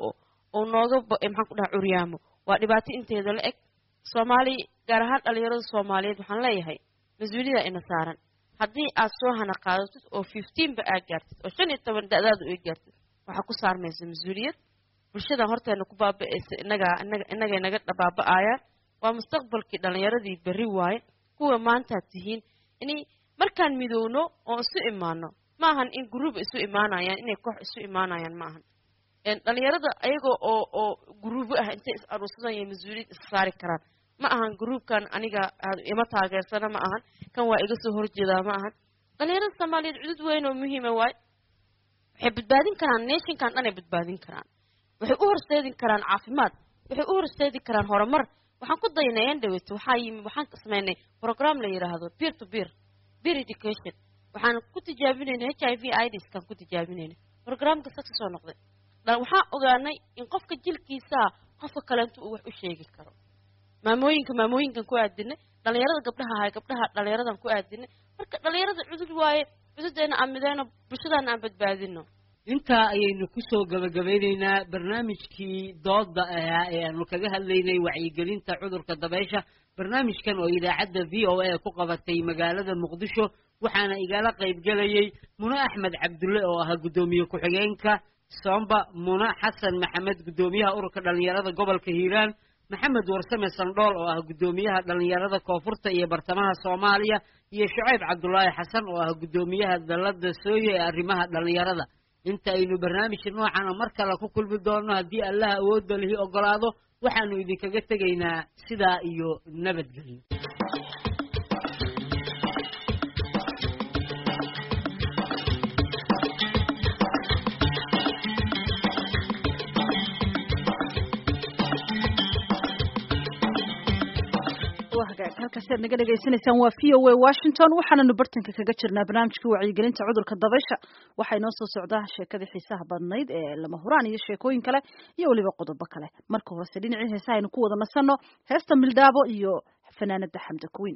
oo nooga maxaan ku dhahaa curyaamo waa dhibaato inteeda la eg Soomaali gaar ahaan dhalinyarada Soomaaliyeed waxaan leeyahay mas'uuliyadda ina saaran haddii aad soo hana qaadato oo 15 ba aad gaartid oo 15 da'daadu ay gaartid waxa ku saarmaysa mas'uuliyad bulshada horteena ku baaba'aysa inaga naga dhabaaba'aya waa mustaqbalkii dhalinyaradii bari waaye kuwa maanta tihiin inay markaan midowno oo isu imaano maahan in group isu imaanayaan inay koox isu imaanayaan maahan dhalinyarada ayagoo oo group ah intay is aruursadaan iyo mas'uuliyad is saari karaan ma ahan groupkan aniga ima taageersana ma ahan kan waa iga soo horjeedaa ma ahan dhalinyarada Soomaaliyeed cudud weyn oo muhiim ah waay waxay badbaadin karaan nationkan dhan ay badbaadin karaan waxay u horseedin karaan caafimaad waxay u horseedi karaan horumar waxaan ku daynayaan dhaweeto waxaan sameynay program la yiraahdo peer to peer education waxaan ku tijaabinaynay HIV AIDS kan ku tijaabinaynay programka success soo noqday waxaan ogaanay in qofka jilkiisa qofka kale intuu wax u sheegi karo maamooyinkan ku aadinay dhalinyarada gabdhaha dhalinyaradan ku aadinay marka dhalinyarada cudud waaye cududeena aan midayno bulshadana aan badbaadino intaa ayaynu ku soo gabagabeynaynaa barnaamijkii dooda ahaa ee aanu kaga hadlaynay wacyigelinta cudurka dabaysha barnaamijkan oo idaacadda VOA ku qabatay magaalada Muqdisho waxaana igala qayb galayay Muna Axmed Cabdulle oo ah gudoomiye ku-xigeenka Samba Muna Xasan Maxamed gudoomiyaha ururka dhalinyarada gobolka Hiiraan Maxamed Warsame Sandhool oo ah gudoomiyaha dhalinyarada Koonfurta iyo Bartamaha Soomaaliya iyo Shucayb Cabdullaahi Xasan oo ah gudoomiyaha dalada Sooye ee arrimaha dhalinyarada inta aynu barnaamij noocan mar kale ku kulmi doono haddii Allah awoodda leh ogolaado waxaanu idinkaga tegaynaa sidaa iyo nabadgelyo halkaasi aad naga dhagaysanaysaan waa VOA Washington waxaananu bartanka kaga jirnaa barnaamijkii wacyigelinta cudurka dabaysha waxaa inoo soo socdaa sheekadii xiisaha badnayd ee lama huraan iyo sheekooyin kale iyo weliba qodobo kale marka horese dhinacii heesaha aynu ku wada nasanno heesta Mildaabo iyo fanaanada Xamda Queen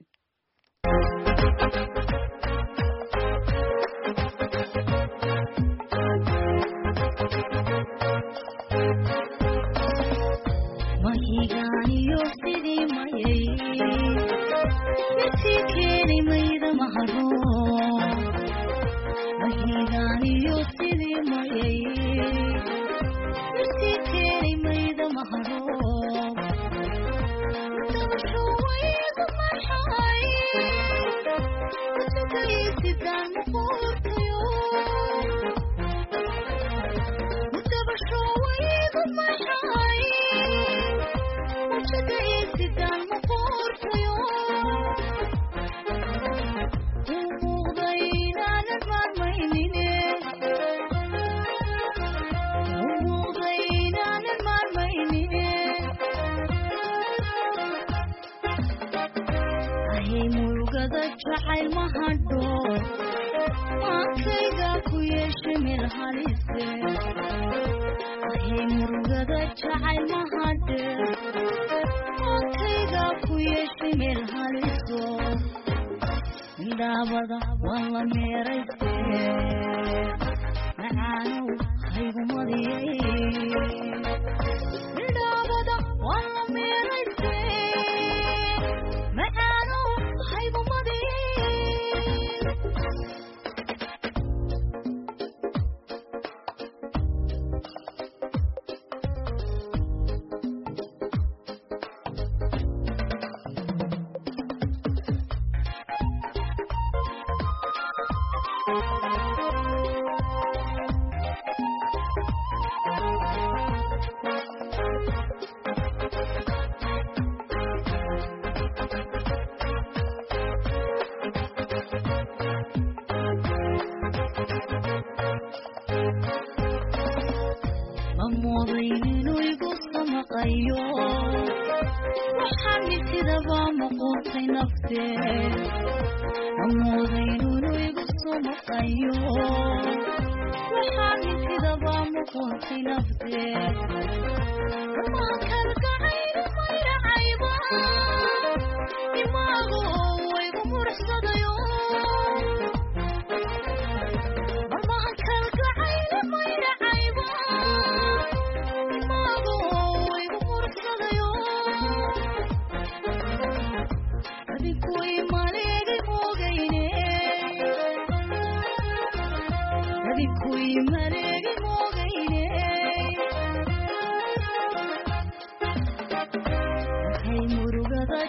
Mama,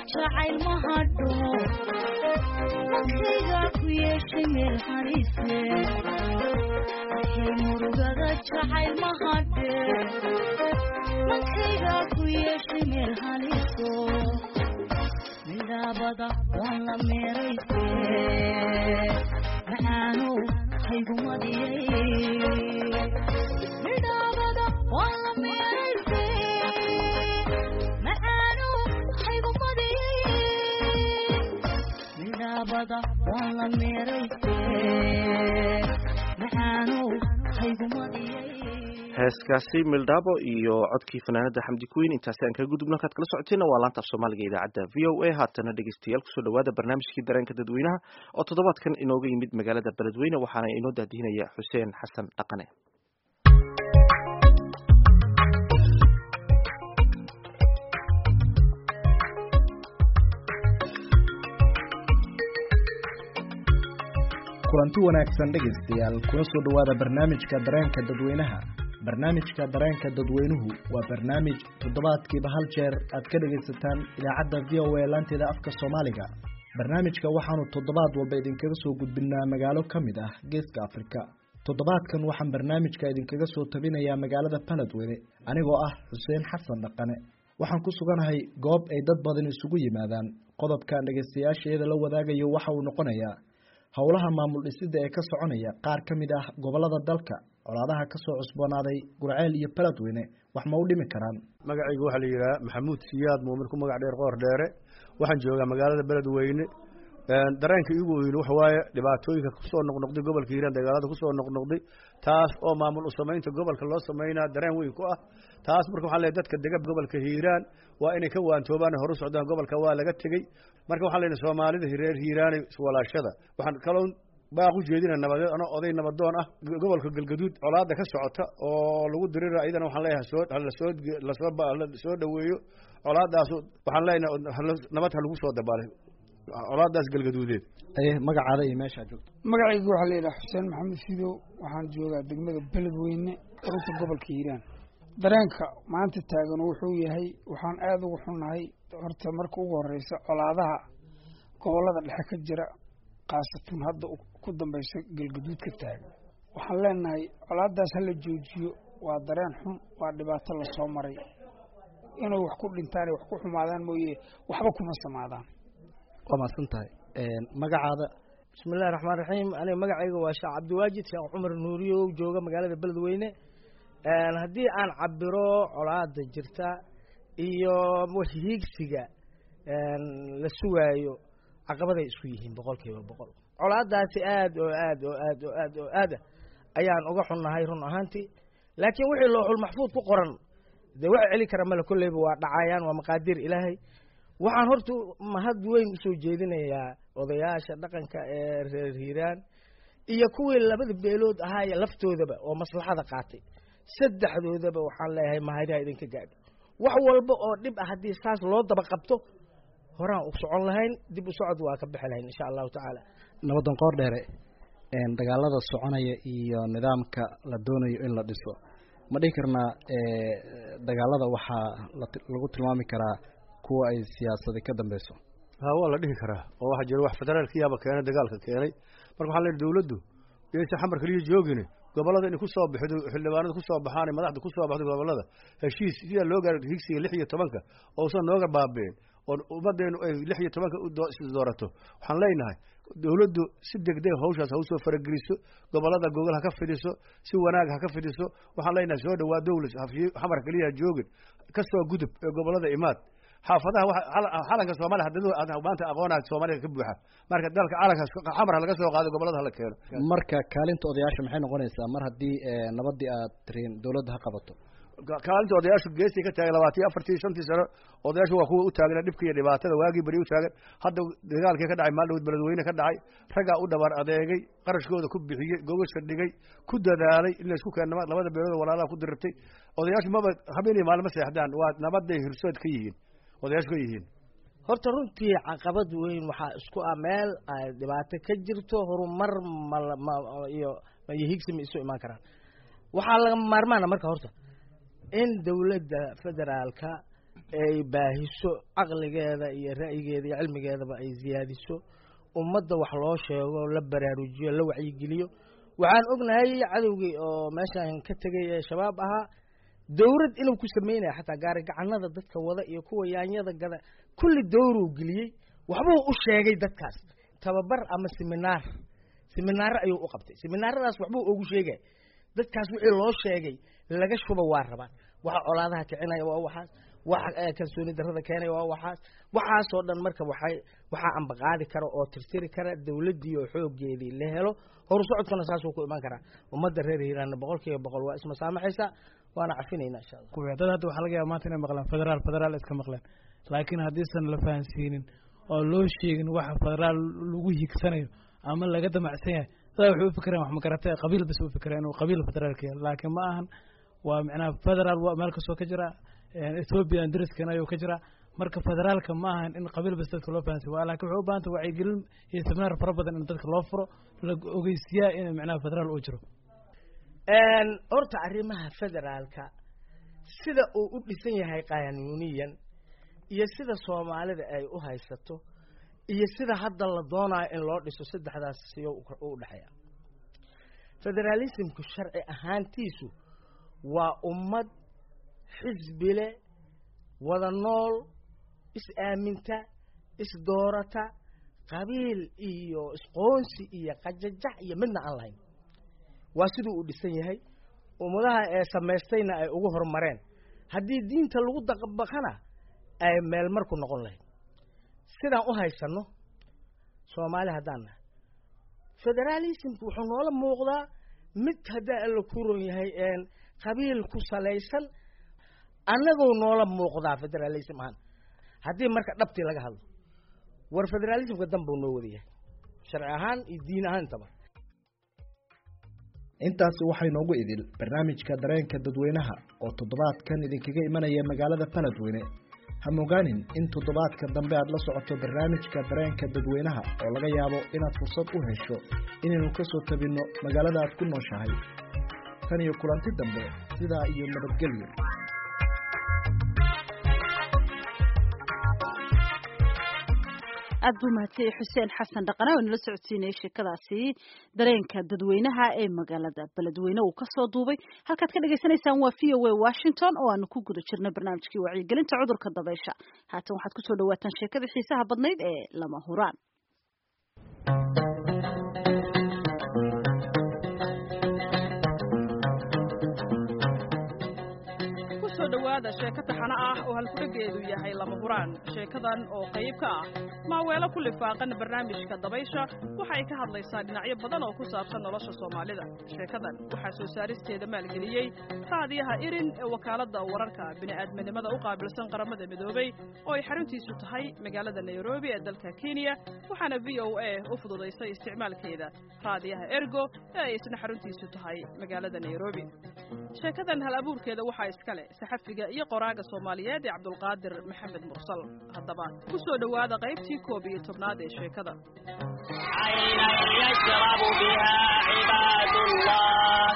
jacayl ma hadho mankayga ku yeeshay meel harise hay murugada jacayl ma hadhe mankayga ku yeeshay meel haliso midhaabada waan la meerayse macaano haygumadiyey midhaabada waan la meerayse macaano haygumadiyey midhaabada waan la meerayse macaano haygumadiyey. heeskaasi mildhaabo iyo codkii fanaanada xamdi kuweyn intaasi aan kaga gudubno halkaad kala socotayna waa laanta af soomaaliga idaacadda v o a haatana dhegeystayaal kusoo dhawaada barnaamijkii dareenka dadweynaha oo toddobaadkan inooga yimid magaalada beledweyne waxaana inoo daadihinaya xuseen xasan dhaqane. kulanti wanaagsan dhegeystayaal kuna soo dhawaada barnaamijka dareenka dadweynaha. barnaamijka dareenka dadweynuhu waa barnaamij toddobaadkiiba hal jeer aad ka dhegaysataan idaacadda v o a laanteeda afka soomaaliga. barnaamijka waxaanu toddobaad walba idinkaga soo gudbinaa magaalo ka mid ah geeska afrika. toddobaadkan waxaan barnaamijka idinkaga soo tabinayaa magaalada beledweyne anigoo ah xuseen xasan dhaqane. waxaan ku suganahay goob ay dad badan isugu yimaadaan. qodobkan dhegaystayaasheeda la wadaagayo waxa uu noqonayaa howlaha maamul dhisida ee ka soconaya qaar ka mid ah gobolada dalka. colaadaha ka soo cusboonaaday Gurceel iyo Beledweyne wax ma u dhimi karaan? magacaygu waxa la yiraahdaa Maxamuud Siyaad Muumin ku magac dheer qoor dheere. waxaan joogaa magaalada Beledweyne. dareenka igu weyn waxa waaye dhibaatooyinka ku soo noqnoqday gobolka Hiiraan, dagaalada ku soo noqnoqday taas oo maamul u sameynta gobolka loo sameeyna dareen weyn ku ah. taas marka waxa la dadka degan gobolka Hiiraan waa inay ka waantoobaan hor u socdaan gobolka waa laga tagay. marka waxa la Soomaalida reer Hiiraan walaashada waxaan kaloo baaqu jeedina nabadeed ana oday nabadoon ah gobolka Galgaduud colaada ka socota oo lagu diriray ayadana waxaan leeyahay la soo dhaweeyo colaadaas waxaan leeyahay nabad lagu soo dabaalay colaadaas Galgaduudeed. magacaada iyo meesha joogto? magacaygu waxa la yiraahdaa Xuseen Maxamed Sido. waxaan joogaa degmada Beledweyne ururta gobolka Hiiraan. dareenka maanta taagan wuxuu yahay waxaan aad ugu xunahay horta marka ugu horeysa colaadaha gobolada dhexe ka jira qaasatan hadda ku dambaysa Galgaduud ka taagan. waxaan leenahay colaadaas hala joojiyo. waa dareen xun, waa dhibaato la soo maray. inay wax ku dhintaan wax ku xumaadaan mooyee waxba kuma samaadaan. waa maasantahay. magacaada? bismillahi raxmaan raxiim. aniga magacayga waa Sheekh Cabdiwaajid Sheekh Cumar Nuuriyo jooga magaalada Beledweyne. haddii aan cabiro colaada jirta iyo hiigsiga la sugaayo caqabaday isku yihiin 100%. colaadaasi aad ayaan uga xunnahay run ahaantii. laakiin wixii looxul maxfuud ku qoran dee wax celi kara male kolleyba waa dhacayaan, waa maqaadir ilaahay. waxaan horta mahad weyn usoo jeedinayaa odayaasha dhaqanka ee reer Hiiraan iyo kuwii labada beelood ahaa laftoodaba oo maslaxada qaatay. saddexdoodaba waxaan leeyahay mahadiha idinka gaadho. wax walba oo dhib ah haddii saas loo daba qabto horaan u socon lahayn, dib u socod waa ka bixi lahayn insha allahu tacaala. nabadan qoor dheere dagaalada soconaya iyo nidaamka la doonayo in la dhiso ma dhihi karnaa dagaalada waxaa lagu tilmaami karaa kuwa ay siyaasadi ka dambeyso? waa la dhihi karaa oo waxa jira wax federaalkiyaaba keenay dagaalka keenay. marka waxaa la yidhi dawladdu inaysan xamar kaliya joogin gobolada inay ku soo bixido xildhibaanada ku soo baxaan madaxda ku soo baxdo gobolada heshiis sida loo gaaray higsiga 16 oo san nooga baabeen oo ummadeenu ay 16 u doorato. waxaan leenahay dawladdu si degdeg hawshaas ha soo farageliso, gobolada gogol ha ka fidiso, si wanaag ha ka fidiso. waxaan leenahay soo dhawaad dawlad xamar kaliya joogin ka soo gudub ee gobolada imaad xaafadaha xalanka Soomaaliya hadda maanta aqoonaa Soomaaliya ka buuxa. marka dalka calanka xamar laga soo qaado gobolada la keeno. marka kaalinta odayaasha maxay noqonaysaa mar haddii nabadii aad tireen dawladda ha qabato? kaalinta odayaasha geesi ka taagan 24 5 sano odayaasha waa kuwa u taagan dhibka iyo dhibaatada waagii bari u taagan. hadda dagaalkii ka dhacay maalmood Beledweyne ka dhacay raga u dhabar adeegay qarashkooda ku bixiyay gogosha dhigay ku dadaalay in la isku keeno labada beelood walaalaha ku dirtay. odayaasha maba habeenii maalmo seexdaan waa nabaday hirsood ka yihiin odayaasha ka yihiin. horta runtii caqabad weyn waxaa isku ah meel ay dhibaato ka jirto horumar iyo higsi ma isu imaan karaan. waxaa laga maarmaana marka horta in dawladda federaalka ay baahiso caqligeeda iyo ra'yigeeda iyo cilmigeedaba ay ziyaadiso ummadda wax loo sheego la baraarujiyo la wacyigeliyo waxaan ognahay cadowgii oo meeshaan ka tegay ee shabaab ahaa dowlad inuu ku sameynaya xataa gaari gacanada dadka wada iyo kuwa yaanyada gada kulli dowruu geliyey waxbuu u sheegay dadkaas tababar ama seminaar ayuu u qabtay seminaaradaas waxbuu ugu sheegay dadkaas wixii loo sheegay laga shuba waa rabaan waxa colaadaha kicinaya waa waxaas waxa kalsooni darrada keenaya waa waxaasoo dhan marka waxaa ambaqaadi kara oo tirtiri kara dowladdii oo xooggeedii la helo horusocodkana saasuu ku iman karaa ummadda reer hiiraanna 100% waa isma saamaxaysa waana cafinaynaa insha allah dad hadda waxaa laga yaabaa maanta inay maqlaan federaal iska maqleen laakiin haddiisan la fahansiinin oo loo sheegin waxa federaal lagu higsanayo ama laga damacsan yahay dad waxay u fikireen wax magaratay qabiil bas u fikireen inuu qabiil federaalka yahay laakiin ma ahan waa macnaha federaal waa meel kastoo ka jira Ethiopia dariskana ayuu ka jira marka federaalka ma ahan in qabiil bas dadka loo fahansiyo waa laakiin wuxuu u baahan tahay wacyigelin iyo seminar fara badan in dadka loo furo la ogeysiyaa in macnaha federaal uu jiro horta arrimaha federaalka sida uu u dhisan yahay qaanuuniyan iyo sida Soomaalida ay u haysato iyo sida hadda la doonayo in loo dhiso saddexdaas si uu u dhaxaya federalismku sharci ahaantiisu waa ummad xisbile wada nool is aaminta is doorata qabiil iyo isqoonsi iyo qajajax iyo midna aan lahayn waa siduu u dhisan yahay ummadaha ee samaystayna ay ugu horumareen haddii diinta lagu daqbaqana ay meel mar ku noqon lahayd sidaan u haysano Soomaali haddaan federalismku wuxuu noola muuqdaa mid hadaa la ku roon yahay qabiil ku salaysan annagoo noola muuqdaa federalism ahaan haddii marka dhabtii laga hadlo war federalismka danbuu noo wada yahay sharci ahaan iyo diin ahaantaba intaas waxay noogu idil barnaamijka dareenka dadweynaha oo toddobaadkan idinkaga imanaya magaalada Beledweyne ha mogaanin in toddobaadka dambe aad la socoto barnaamijka dareenka dadweynaha oo laga yaabo inaad fursad u hesho inaynu ka soo tabino magaalada aad ku nooshahay tan iyo kulanti dambe sidaa iyo nabadgelyo aad buu mahadsan Xuseen Xasan Dhaqane oo nala socodsiinay sheekadaasi dareenka dadweynaha ee magaalada Beledweyne uu ka soo duubay halkaad ka dhageysanaysaan waa VOA Washington oo aanu ku guda jirnay barnaamijkii wacyigelinta cudurka dabaysha haatan waxaad ku soo dhawaataan sheekada xiisaha badnayd ee lama huraan dhawaada sheeko taxana ah oo halkudhageedu yahay lama huraan sheekadan oo qayb ka ah maaweelo ku lifaaqan barnaamijka dabaysha waxa ay ka hadlaysaa dhinacyo badan oo ku saabsan nolosha Soomaalida sheekadan waxaa soo saaristeeda maalgeliyey raadiyaha Irin ee wakaaladda wararka bini'aadminimada u qaabilsan qaramada midoobay oo ay xaruntiisu tahay magaalada Nairobi ee dalka Kenya waxaana VOA u fududeysay isticmaalkeeda raadiyaha Ergo ee isna xaruntiisu tahay magaalada Nairobi sheekadan hal abuurkeeda waxaa iska leh saxafiga iyo qoraaga Soomaaliyeed Cabdulqaadir Maxamed Mursal haddaba ku soo dhawaada qaybtii 11aad ee sheekada ayna yashrabu biha ibadullah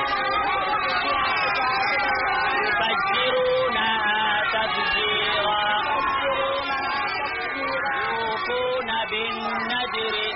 yufajjiruna tafjira yufuna bin nadri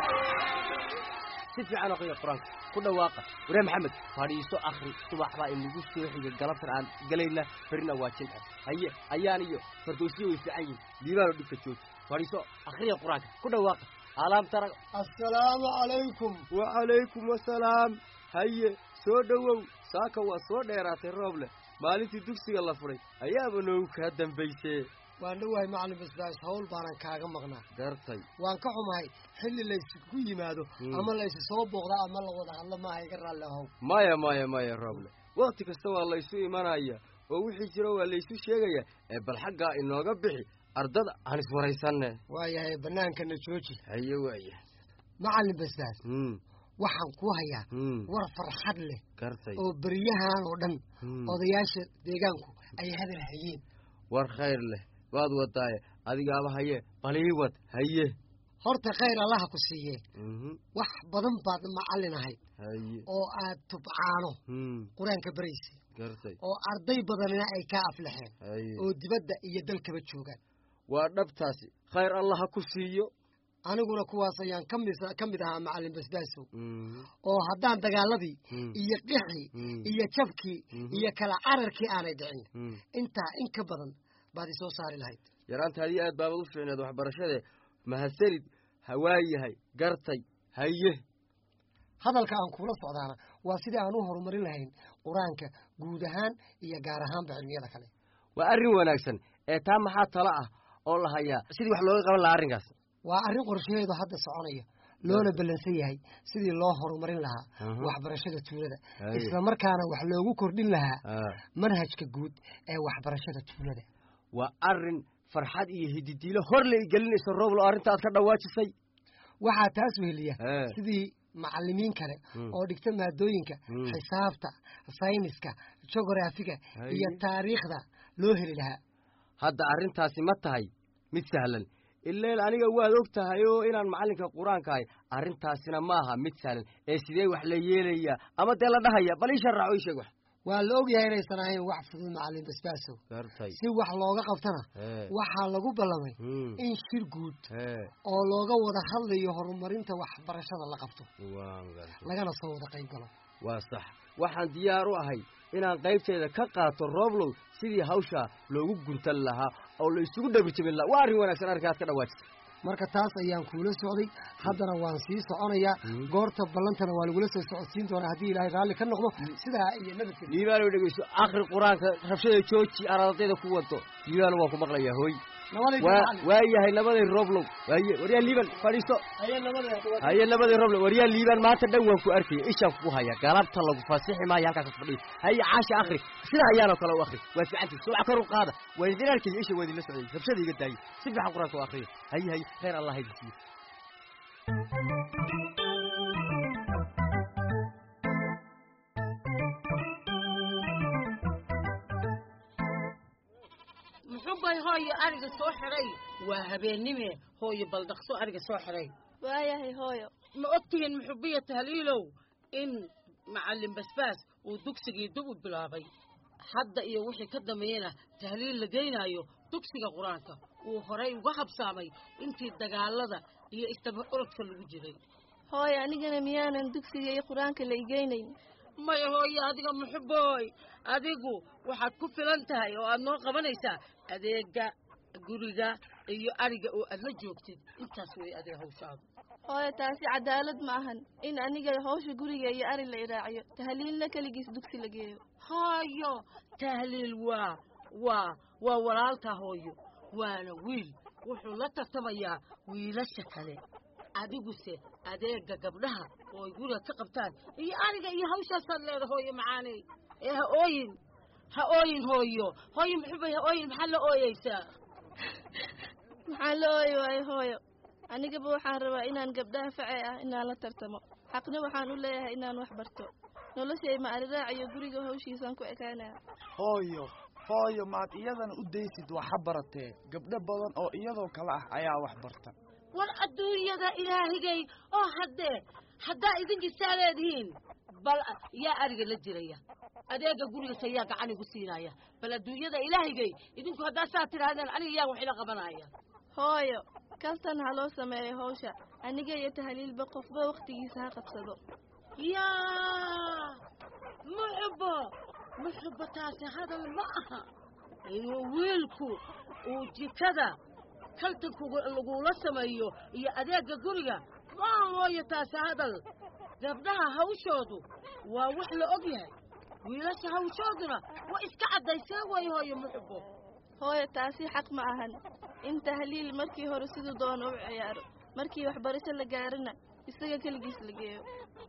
si fiican aqriya quraanka ku dhawaaqa waree maxamed fadhiiso akhri subax baa inagu soo xigay galabtan aan galayna barina waa jin haye ayaan iyo fardoosiyo way fiican yihiin diibaano dhigta joog fadhiiso akhriya quraanka ku dhawaaqa alaam tara assalaamu calaykum wa calaykum wassalaam haye soo dhawow saaka waa soo dheeraatay rooble maalintii dugsiga la furay ayaaba noogu kaa dambaysay waan dhawahay macallin basbaas hawl baanan kaaga maqnaa gartay waan ka xumahay xilli la isku yimaado ama la soo booqda ama la wada hadlo ma hayga raalle ahow maya rooble waqti kasta waa la isu imanaya oo wixii jira waa la isu sheegaya ee bal xagga inooga bixi ardada aan iswaraysanne waayahay bannaankana jooji haye waaya macallin basbaas waxaan ku hayaa war farxad leh oo beriyahan oo dhan odayaasha deegaanku ay hadal hayeen war khayr leh waad wadaaye adigaaba haye baliiwad haye horta khayr allaha ku siiye wax badan baad macallin ahayd oo aad tubcaano quraanka baraysi oo arday badanina ay ka aflaxeen oo dibadda iyo dalkaba joogaan waa dhabtaasi khayr allah ha ku siiyo aniguna kuwaas ayaan ka mid ahaa macallin basbaasow oo haddaan dagaaladii iyo qixii iyo jabkii iyo kala cararkii aanay dhicin intaa in ka badan baad isoo saari lahayd yaraantaadii aad baabad u fiicneed waxbarashade mahadsanid hawaayahay gartay haye hadalka aan kula socdaana waa sidii aan u horumarin lahayn qur-aanka guud ahaan iyo gaar ahaanba cilmiyada kale waa arrin wanaagsan ee taa maxaa talo ah oo la hayaa sidii wax looga qaban lahaa arrinkaas waa arrin qorshaheedu hadda soconaya loona ballansan yahay sidii loo horumarin lahaa waxbarashada tuulada isla markaana wax loogu kordhin lahaa manhajka guud ee waxbarashada tuulada waa arrin farxad iyo hididiilo hor la igelinayso rooblo arrinta aad ka dhawaajisay waxaa taas weheliya sidii macallimiin kale oo dhigta maadooyinka xisaabta sayniska jogoraafiga iyo taariikhda loo heli lahaa hadda arrintaasi ma tahay mid sahlan ileen aniga waad og tahay oo inaan macallinka qur-aanka ahay arrintaasina ma aha mid sahlan ee sidee wax la yeelayaa ama dee la dhahaya bal ii sharaxo ii sheeg wax waa la ogyahay inaysan ahayn wax fudud macallin basbaasow si wax looga qabtana waxaa lagu ballamay in shir guud oo looga wada hadlayo horumarinta waxbarashada la qabto lagana soo wada qayb galo waa sax waxaan diyaar u ahay inaan qaybteeda ka qaato rooblow sidii hawshaa loogu guntan lahaa oo la isugu dhabirjabin lahaa waa arrin wanaagsan arrinkaad ka dhawaajisay marka taas ayaan kuula socday haddana waan sii soconayaa goorta ballantana waa lagula soo socodsiin doonaa haddii ilaahay raalli ka noqdo sidaa iyo nabadgel liibaano dhegeyso akhri qur-aanka rabshada jooji ardayda ku wado liibaano waan ku maqlayaa hooy waayahay nabaday rooblow waaye waryaa liiban fadhiiso haye nabaday rooblow waryaa liiban maanta dhan waan ku arkaya ishaan ku haya galabta lagu fasixi maayo halkaas fadhiyo haye caasha akhri sida ayaanoo kale u akhri waa fiicantii subax kor u qaada waa idin arkaya isha waa idinla socday rabshada iga daayay si fiican qur-aanka u akhriya haye khayr allah idin siiyo muxuubay hooyo ariga soo xiray waa habeennime hooyo baldaqso ariga soo xiray waayahay hooyo ma ogtihiin muxubiya tahliilow in macallin basbaas uu dugsigii dib u bilaabay hadda iyo wixii ka dambeeyana tahliil la geynaayo dugsiga qur-aanka uu horay uga habsaamay intii dagaalada iyo istaba orodka lagu jiray hooyo anigana miyaanan dugsiga iyo qur-aanka la igeynayn maya hooyo adiga muxubbooy adigu waxaad ku filan tahay oo aad noo qabanaysaa adeega guriga iyo ariga oo aad la joogtid intaas way adeeg hawshaadu hooyo taasi cadaalad ma ahan in aniga hawsha guriga iyo ari la iraaciyo tahliilna keligiis dugsi la geeyo hooyo tahliil waa walaalka hooyo waana wiil wuxuu la tartamayaa wiilasha kale adiguse adeega gabdhaha oo ay guriga ka qabtaan iyo ariga iyo hawshaasaad leeda hooyo macaaney ee ha ooyin hooyo muxuubay ha ooyin maxaa la ooyeysaa maxaa la ooyi waayo hooyo anigaba waxaan rabaa inaan gabdhaha facee ah inaan la tartamo xaqna waxaan u leeyahay inaan wax barto noloshay ma ariraaciyo guriga hawshiisaan ku ekaanaya hooyo maad iyadana u daysid waxa baratee gabdho badan oo iyadoo kale ah ayaa wax barta war adduunyada ilaahigay oo haddaa idin jirtaa leedihiin bal yaa ariga la jiraya adeega gurigas ayaa gacan igu siinaya bal adduunyada ilaahigay idinku haddaa saa tidhaahdeen aniga yaa wax ila qabanaya hooyo kaltan ha loo sameeyo hawsha aniga iyo tahliilba qofba waktigiisa ha qabsado yaa muxubbo taasi hadal ma aha inuu wiilku uu jikada kaltanku lagula sameeyo iyo adeega guriga ma hooyo taasi hadal gabdhaha hawshoodu waa wax la og yahay wiilasha hawshooduna waa iska caddaysee way hooyo muxubbo hooyo taasi xaq ma ahan in tahliil markii hore siduu doono u ciyaaro markii waxbarasho la gaarana isaga keligiis la geeyo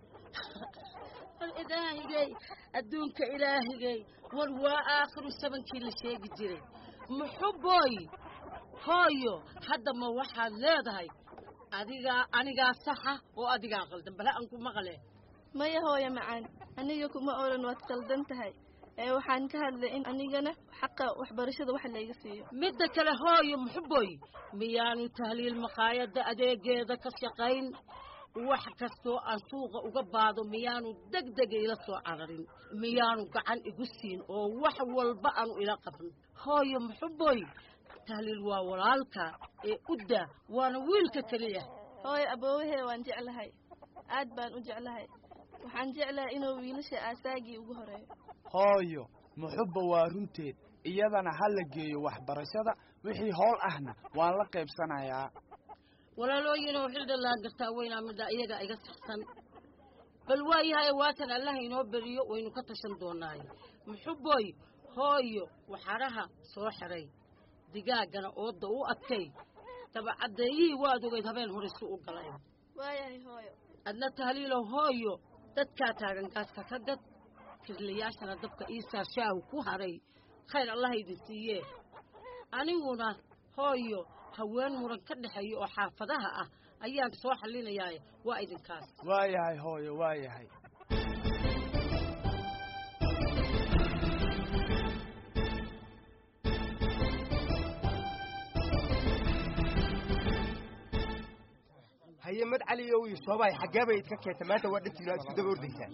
ilaahigay adduunka ilaahigay war waa aakhiru sabankii la sheegi jiray muxubbooy hooyo hadda ma waxaad leedahay anigaa saxa oo adigaa qaldan bale aan ku maqle maya hooyo macaan aniga kuma odhan waad qaldan tahay ee waxaan ka hadlay in anigana xaqa waxbarashada wax layga siiyo midda kale hooyo muxubbooy miyaanu tahliil maqaayadda adeegeeda ka shaqayn wax kastoo aan suuqa uga baado miyaanu degdega ila soo cararin miyaanu gacan igu siin oo wax walba aanu ila qaban hooyo muxuboy tahliil waa walaalka ee udda waana wiilka kaliya hooyo aboowahe waan jeclahay aad baan u jeclahay waxaan jeclahay inuu wiilasha aasaagii ugu horeeyo hooyo muxubba waa runteed iyadana ha la geeyo waxbarashada wixii howl ahna waan la qaybsanayaa walaalooyinoo xildhallaan gartaa weynaa midha iyaga iga saxsan bal waayahay waatan allaha inoo beriyo waynu ka tashan doonaaye muxuboy hooyo waxaraha soo xiray digaaggana ooda u adkay dabacaddeeyihii waad ogeyd habeen hore si u galay waayahay hooyo adna tahliilow hooyo dadkaa taagan gaaska ka gad kirlayaashana dabka iisaa shaahu ku haray khayr allaha idin siiyee aniguna hooyo haween muran ka dhexeeya oo xaafadaha ah ayaan soo xallinayaa waa idinkaas waayahay hooyo waayahay haye mad caliyow iyo soobay xaggee bay idka keenta maanta waa dhantiina isku daba ordaysaan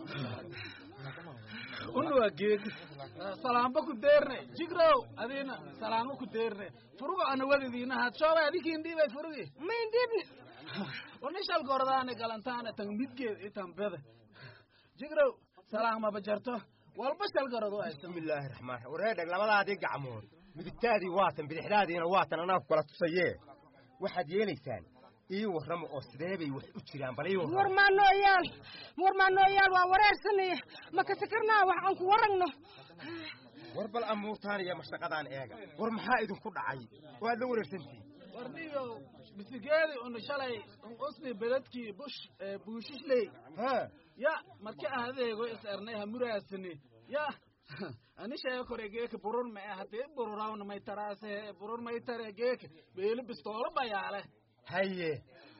unwa geed salaamba ku deerne jigrow adina salaamo ku deerne furugo ana wadadiina had soobay adikiin dhiibay furugi mayn dhiibni wanishal gordaane galantaane tan midgeed itan bede jigrow salaama bajarto walba shal gorado ay bismillaahi raxmaan wareedhag labadaadii gacmood midigtaadii waatan bidixdaadiina waatan anaa ku kala tusayee waxaad yeelaysaan ii warramo oo sideebay wax u jiraan bal ii warmaanooyaal waa wareersanaya ma ka sakarnaa wax aan ku waragno war bal amuurtaan iyo mashaqadaan eega war maxaa idinku dhacay oo aad la wareersantiin wardiyo bisigeedi una shalay usni beledkii buushishley ya marka ahadeego is ernay ha muraasani ya anisha koregeeka burur ma ahate bururaawna may taraase burur may taregeeka beeli bistoolo bayaale haye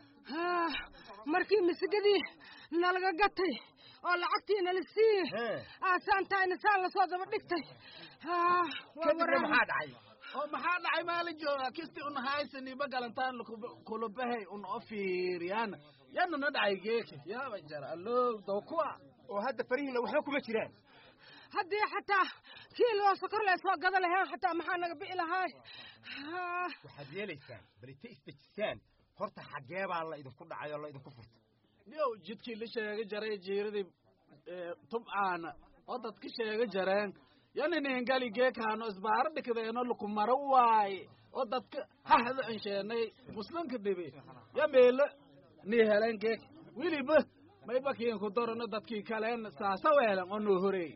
markii misigadii nalaga gatay oo lacagtiina la siiyey aasaantaayna saan lasoo daba dhigtay kadibna maxaa dhacay oo maxaa dhacay maalin jooga kisti una haysaniba galantaan kulubahay un oo fiiriyaan yana na dhacay geeki yaaba jara allow dawkuwa oo hadda farihiina waxba kuma jiraan haddii xataa kiiloo sokor la soo gada lahayn xataa maxaa naga bi'i lahaay waxaad yeelaysaan bal inta isdejisaan horta xaggee baa la idinku dhacay oo la idinku furtay niyow jidkii la sheega jaray jiiradii tubcaana oo dadka sheega jareen yaninin gali geekaano isbaaro dhikdeeno lukumaro waaye oo dadka hahda ansheenay muslimka dhibi ya meelo nii helen geek wiliba mayba kiin ku dorano dadkii kaleen saasa weelan oo noo horeey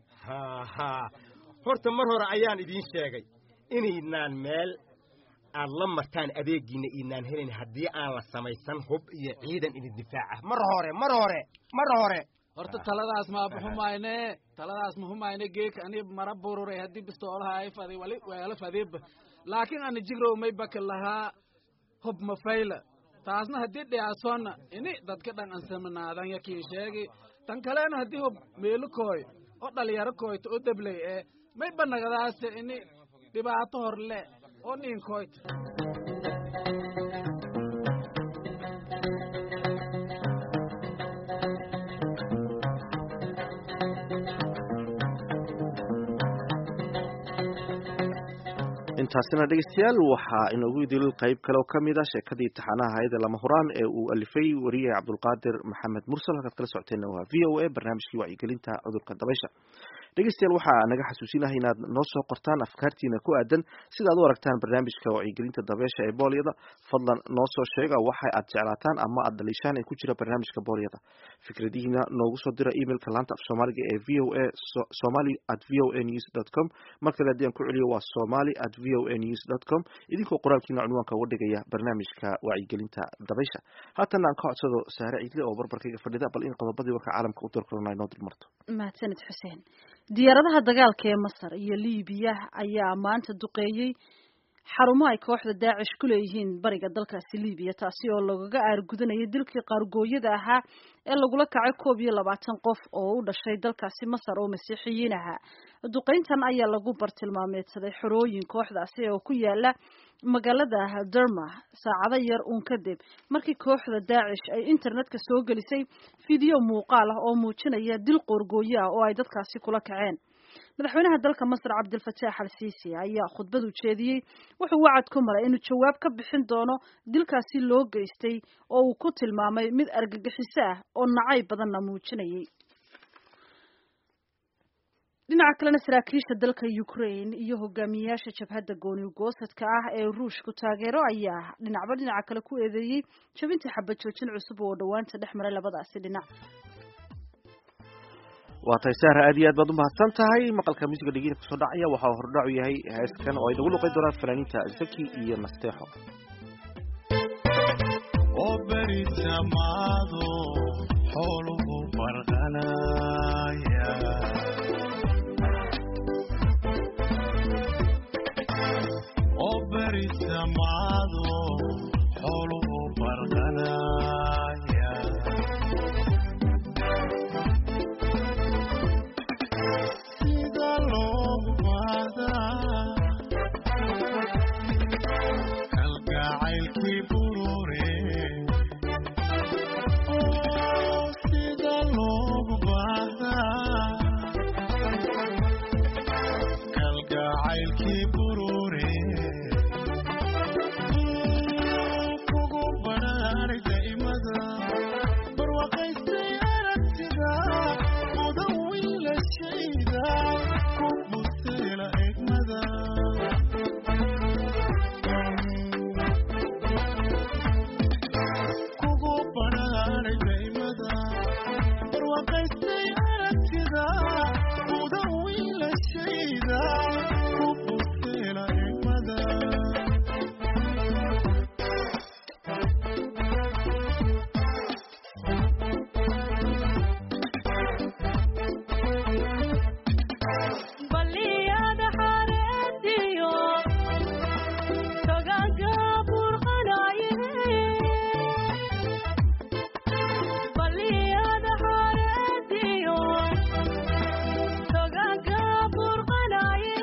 horta mar hore ayaan idiin sheegay inaynaan meel aad la martaan adeegiina inaan helin haddii aan la samaysan hub iyo ciidan idin difaaca mar hore horta taladaas ma humayne geek ani mara bururay haddii bistoolaha ay faday wali weela fadiib laakiin ani jigrow may baka lahaa hub ma fayla taasna haddii dhiyaasona ini dadka dhan ansamanaadan yakiin sheegi tan kaleena haddii hub meelukooy oo dhalinyaro kooyta oo debley may banagadaase ini dhibaato horle oo ninkooyta intaasina dhegeystayaal waxaa inoogu idil qayb kale oo kamid ah sheekadii taxanaha hayada lama huraan ee uu alifay wariye cabdulqaadir maxamed mursal halkaad kala socoteena waa v o a barnaamijkii wacyigelinta cudurka dabaysha dhegeystayaal waxaa naga xasuusinahay inaad noo soo qortaan afkaartiina ku aadan sida aad u aragtaan barnaamijka wacyigelinta dabaysha ee boolyada fadlan noo soo sheega waxa aad jeclaataan ama aad dhaliishaan ee ku jira barnaamijka boolyada fikradihiina noogu soo dira emailka laanta af soomaaliga ee voa somali@voanews.com markale haddii aan ku celiyo waa somali@voanews.com idinkoo qoraalkiina cunwaanka uga dhigaya barnaamijka wacyigelinta dabaysha haatan aan ka codsado saare ciidle oo barbarkayga fadhida bal in qodobadii warka caalamka u doorkalana inoo dulmarto mahadsanid xuseen diyaaradaha dagaalka ee masar iyo liibiya ayaa maanta duqeeyey xarumo ay kooxda daacish ku leeyihiin bariga dalkaasi liibiya taasi oo lagaga aargudanayay dilkii qaargooyada ahaa ee lagula kacay 21 qof oo u dhashay dalkaasi masar oo masiixiyiin ahaa duqeyntan ayaa lagu bartilmaameedsaday xorooyin kooxdaasi oo ku yaala magaalada Derma saacado yar uun kadib markii kooxda Daesh ay internetka soo gelisay fiideo muuqaal ah oo muujinaya dil qoorgooyo ah oo ay dadkaasi kula kaceen. madaxweynaha dalka Masar Abdel Fattah al-Sisi ayaa khudbad u jeediyay wuxuu wacad ku maray inuu jawaab ka bixin doono dilkaasi loo geystay oo uu ku tilmaamay mid argagixiso ah oo nacayb badanna muujinayay. dhinaca kalena saraakiisha dalka Ukraine iyo hogaamiyayaasha jabhadda gooni-goosadka ah ee Ruushku taageero ayaa dhinaca kale ku eedeeyay jabinta xabad joojin cusub oo dhawaanta dhex maray labadaasi dhinac. waa tahay Sahra aad iyo aad baad u mahadsan tahay maqalka musiga dhigiina kusoo dhacaya waxa uu hordhac u yahay heeskan oo ay nagu luqay doonaan fanaaniinta Zaki iyo Nasteexo. oo beri samaado xooluhu farqanaya oo beri samaado xooluhu farqanaya sida loogu baadaa kalgacaylkii burure oo sida loogu baadaa kalgacaylkii burure kugu baraari daa'imada barwaaqaystay aragtida mudan wiilashayda ku busteela egmada kugu baraari daa'imada barwaaqaystay aragtida mudan wiilashayda ku busteela egmada baliyada xareediyo togaga burqanaye baliyada xareediyo togaga burqanaye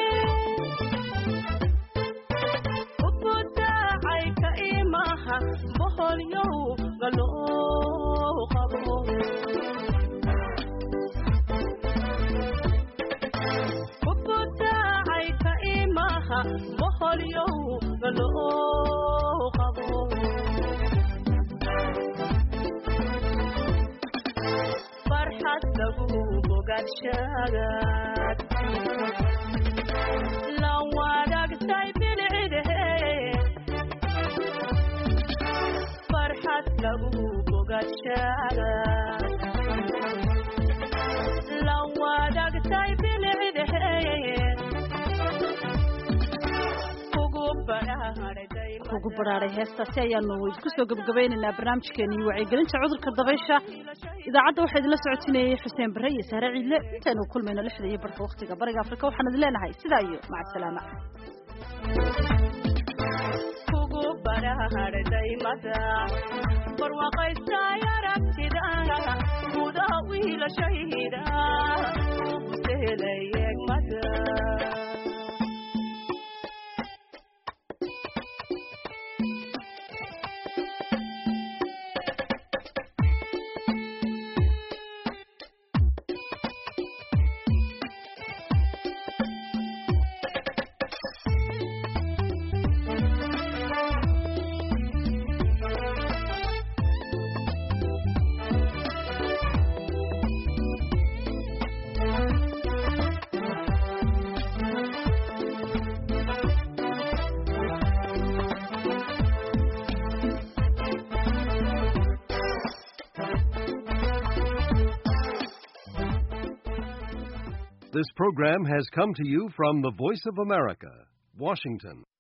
ubudacay ka imaha boholyow galoo qabo ubudacay ka imaha boholyow galoo qabo farxad lagu bogaadshagaad la wadaagtay bilcidehe farxad lagu bogaadshagaad la wadaagtay bilcidehe ugu baraaray heestaasi ayaanu isku soo gabagabaynaynaa barnaamijkeennii wacyigelinta cudurka dabaysha idaacadda waxaa idinla socotinayay Xuseen Barre iyo Sahre Ciidle intaanu kulmayno 6 barka waqtiga bariga Afrika waxaan idin leenahay sidaa iyo maca salaama kugu baraare daymada barwaaqaystay aragtida mudan wiilashayda ku busteela egmada This program has come to you from the Voice of America, Washington.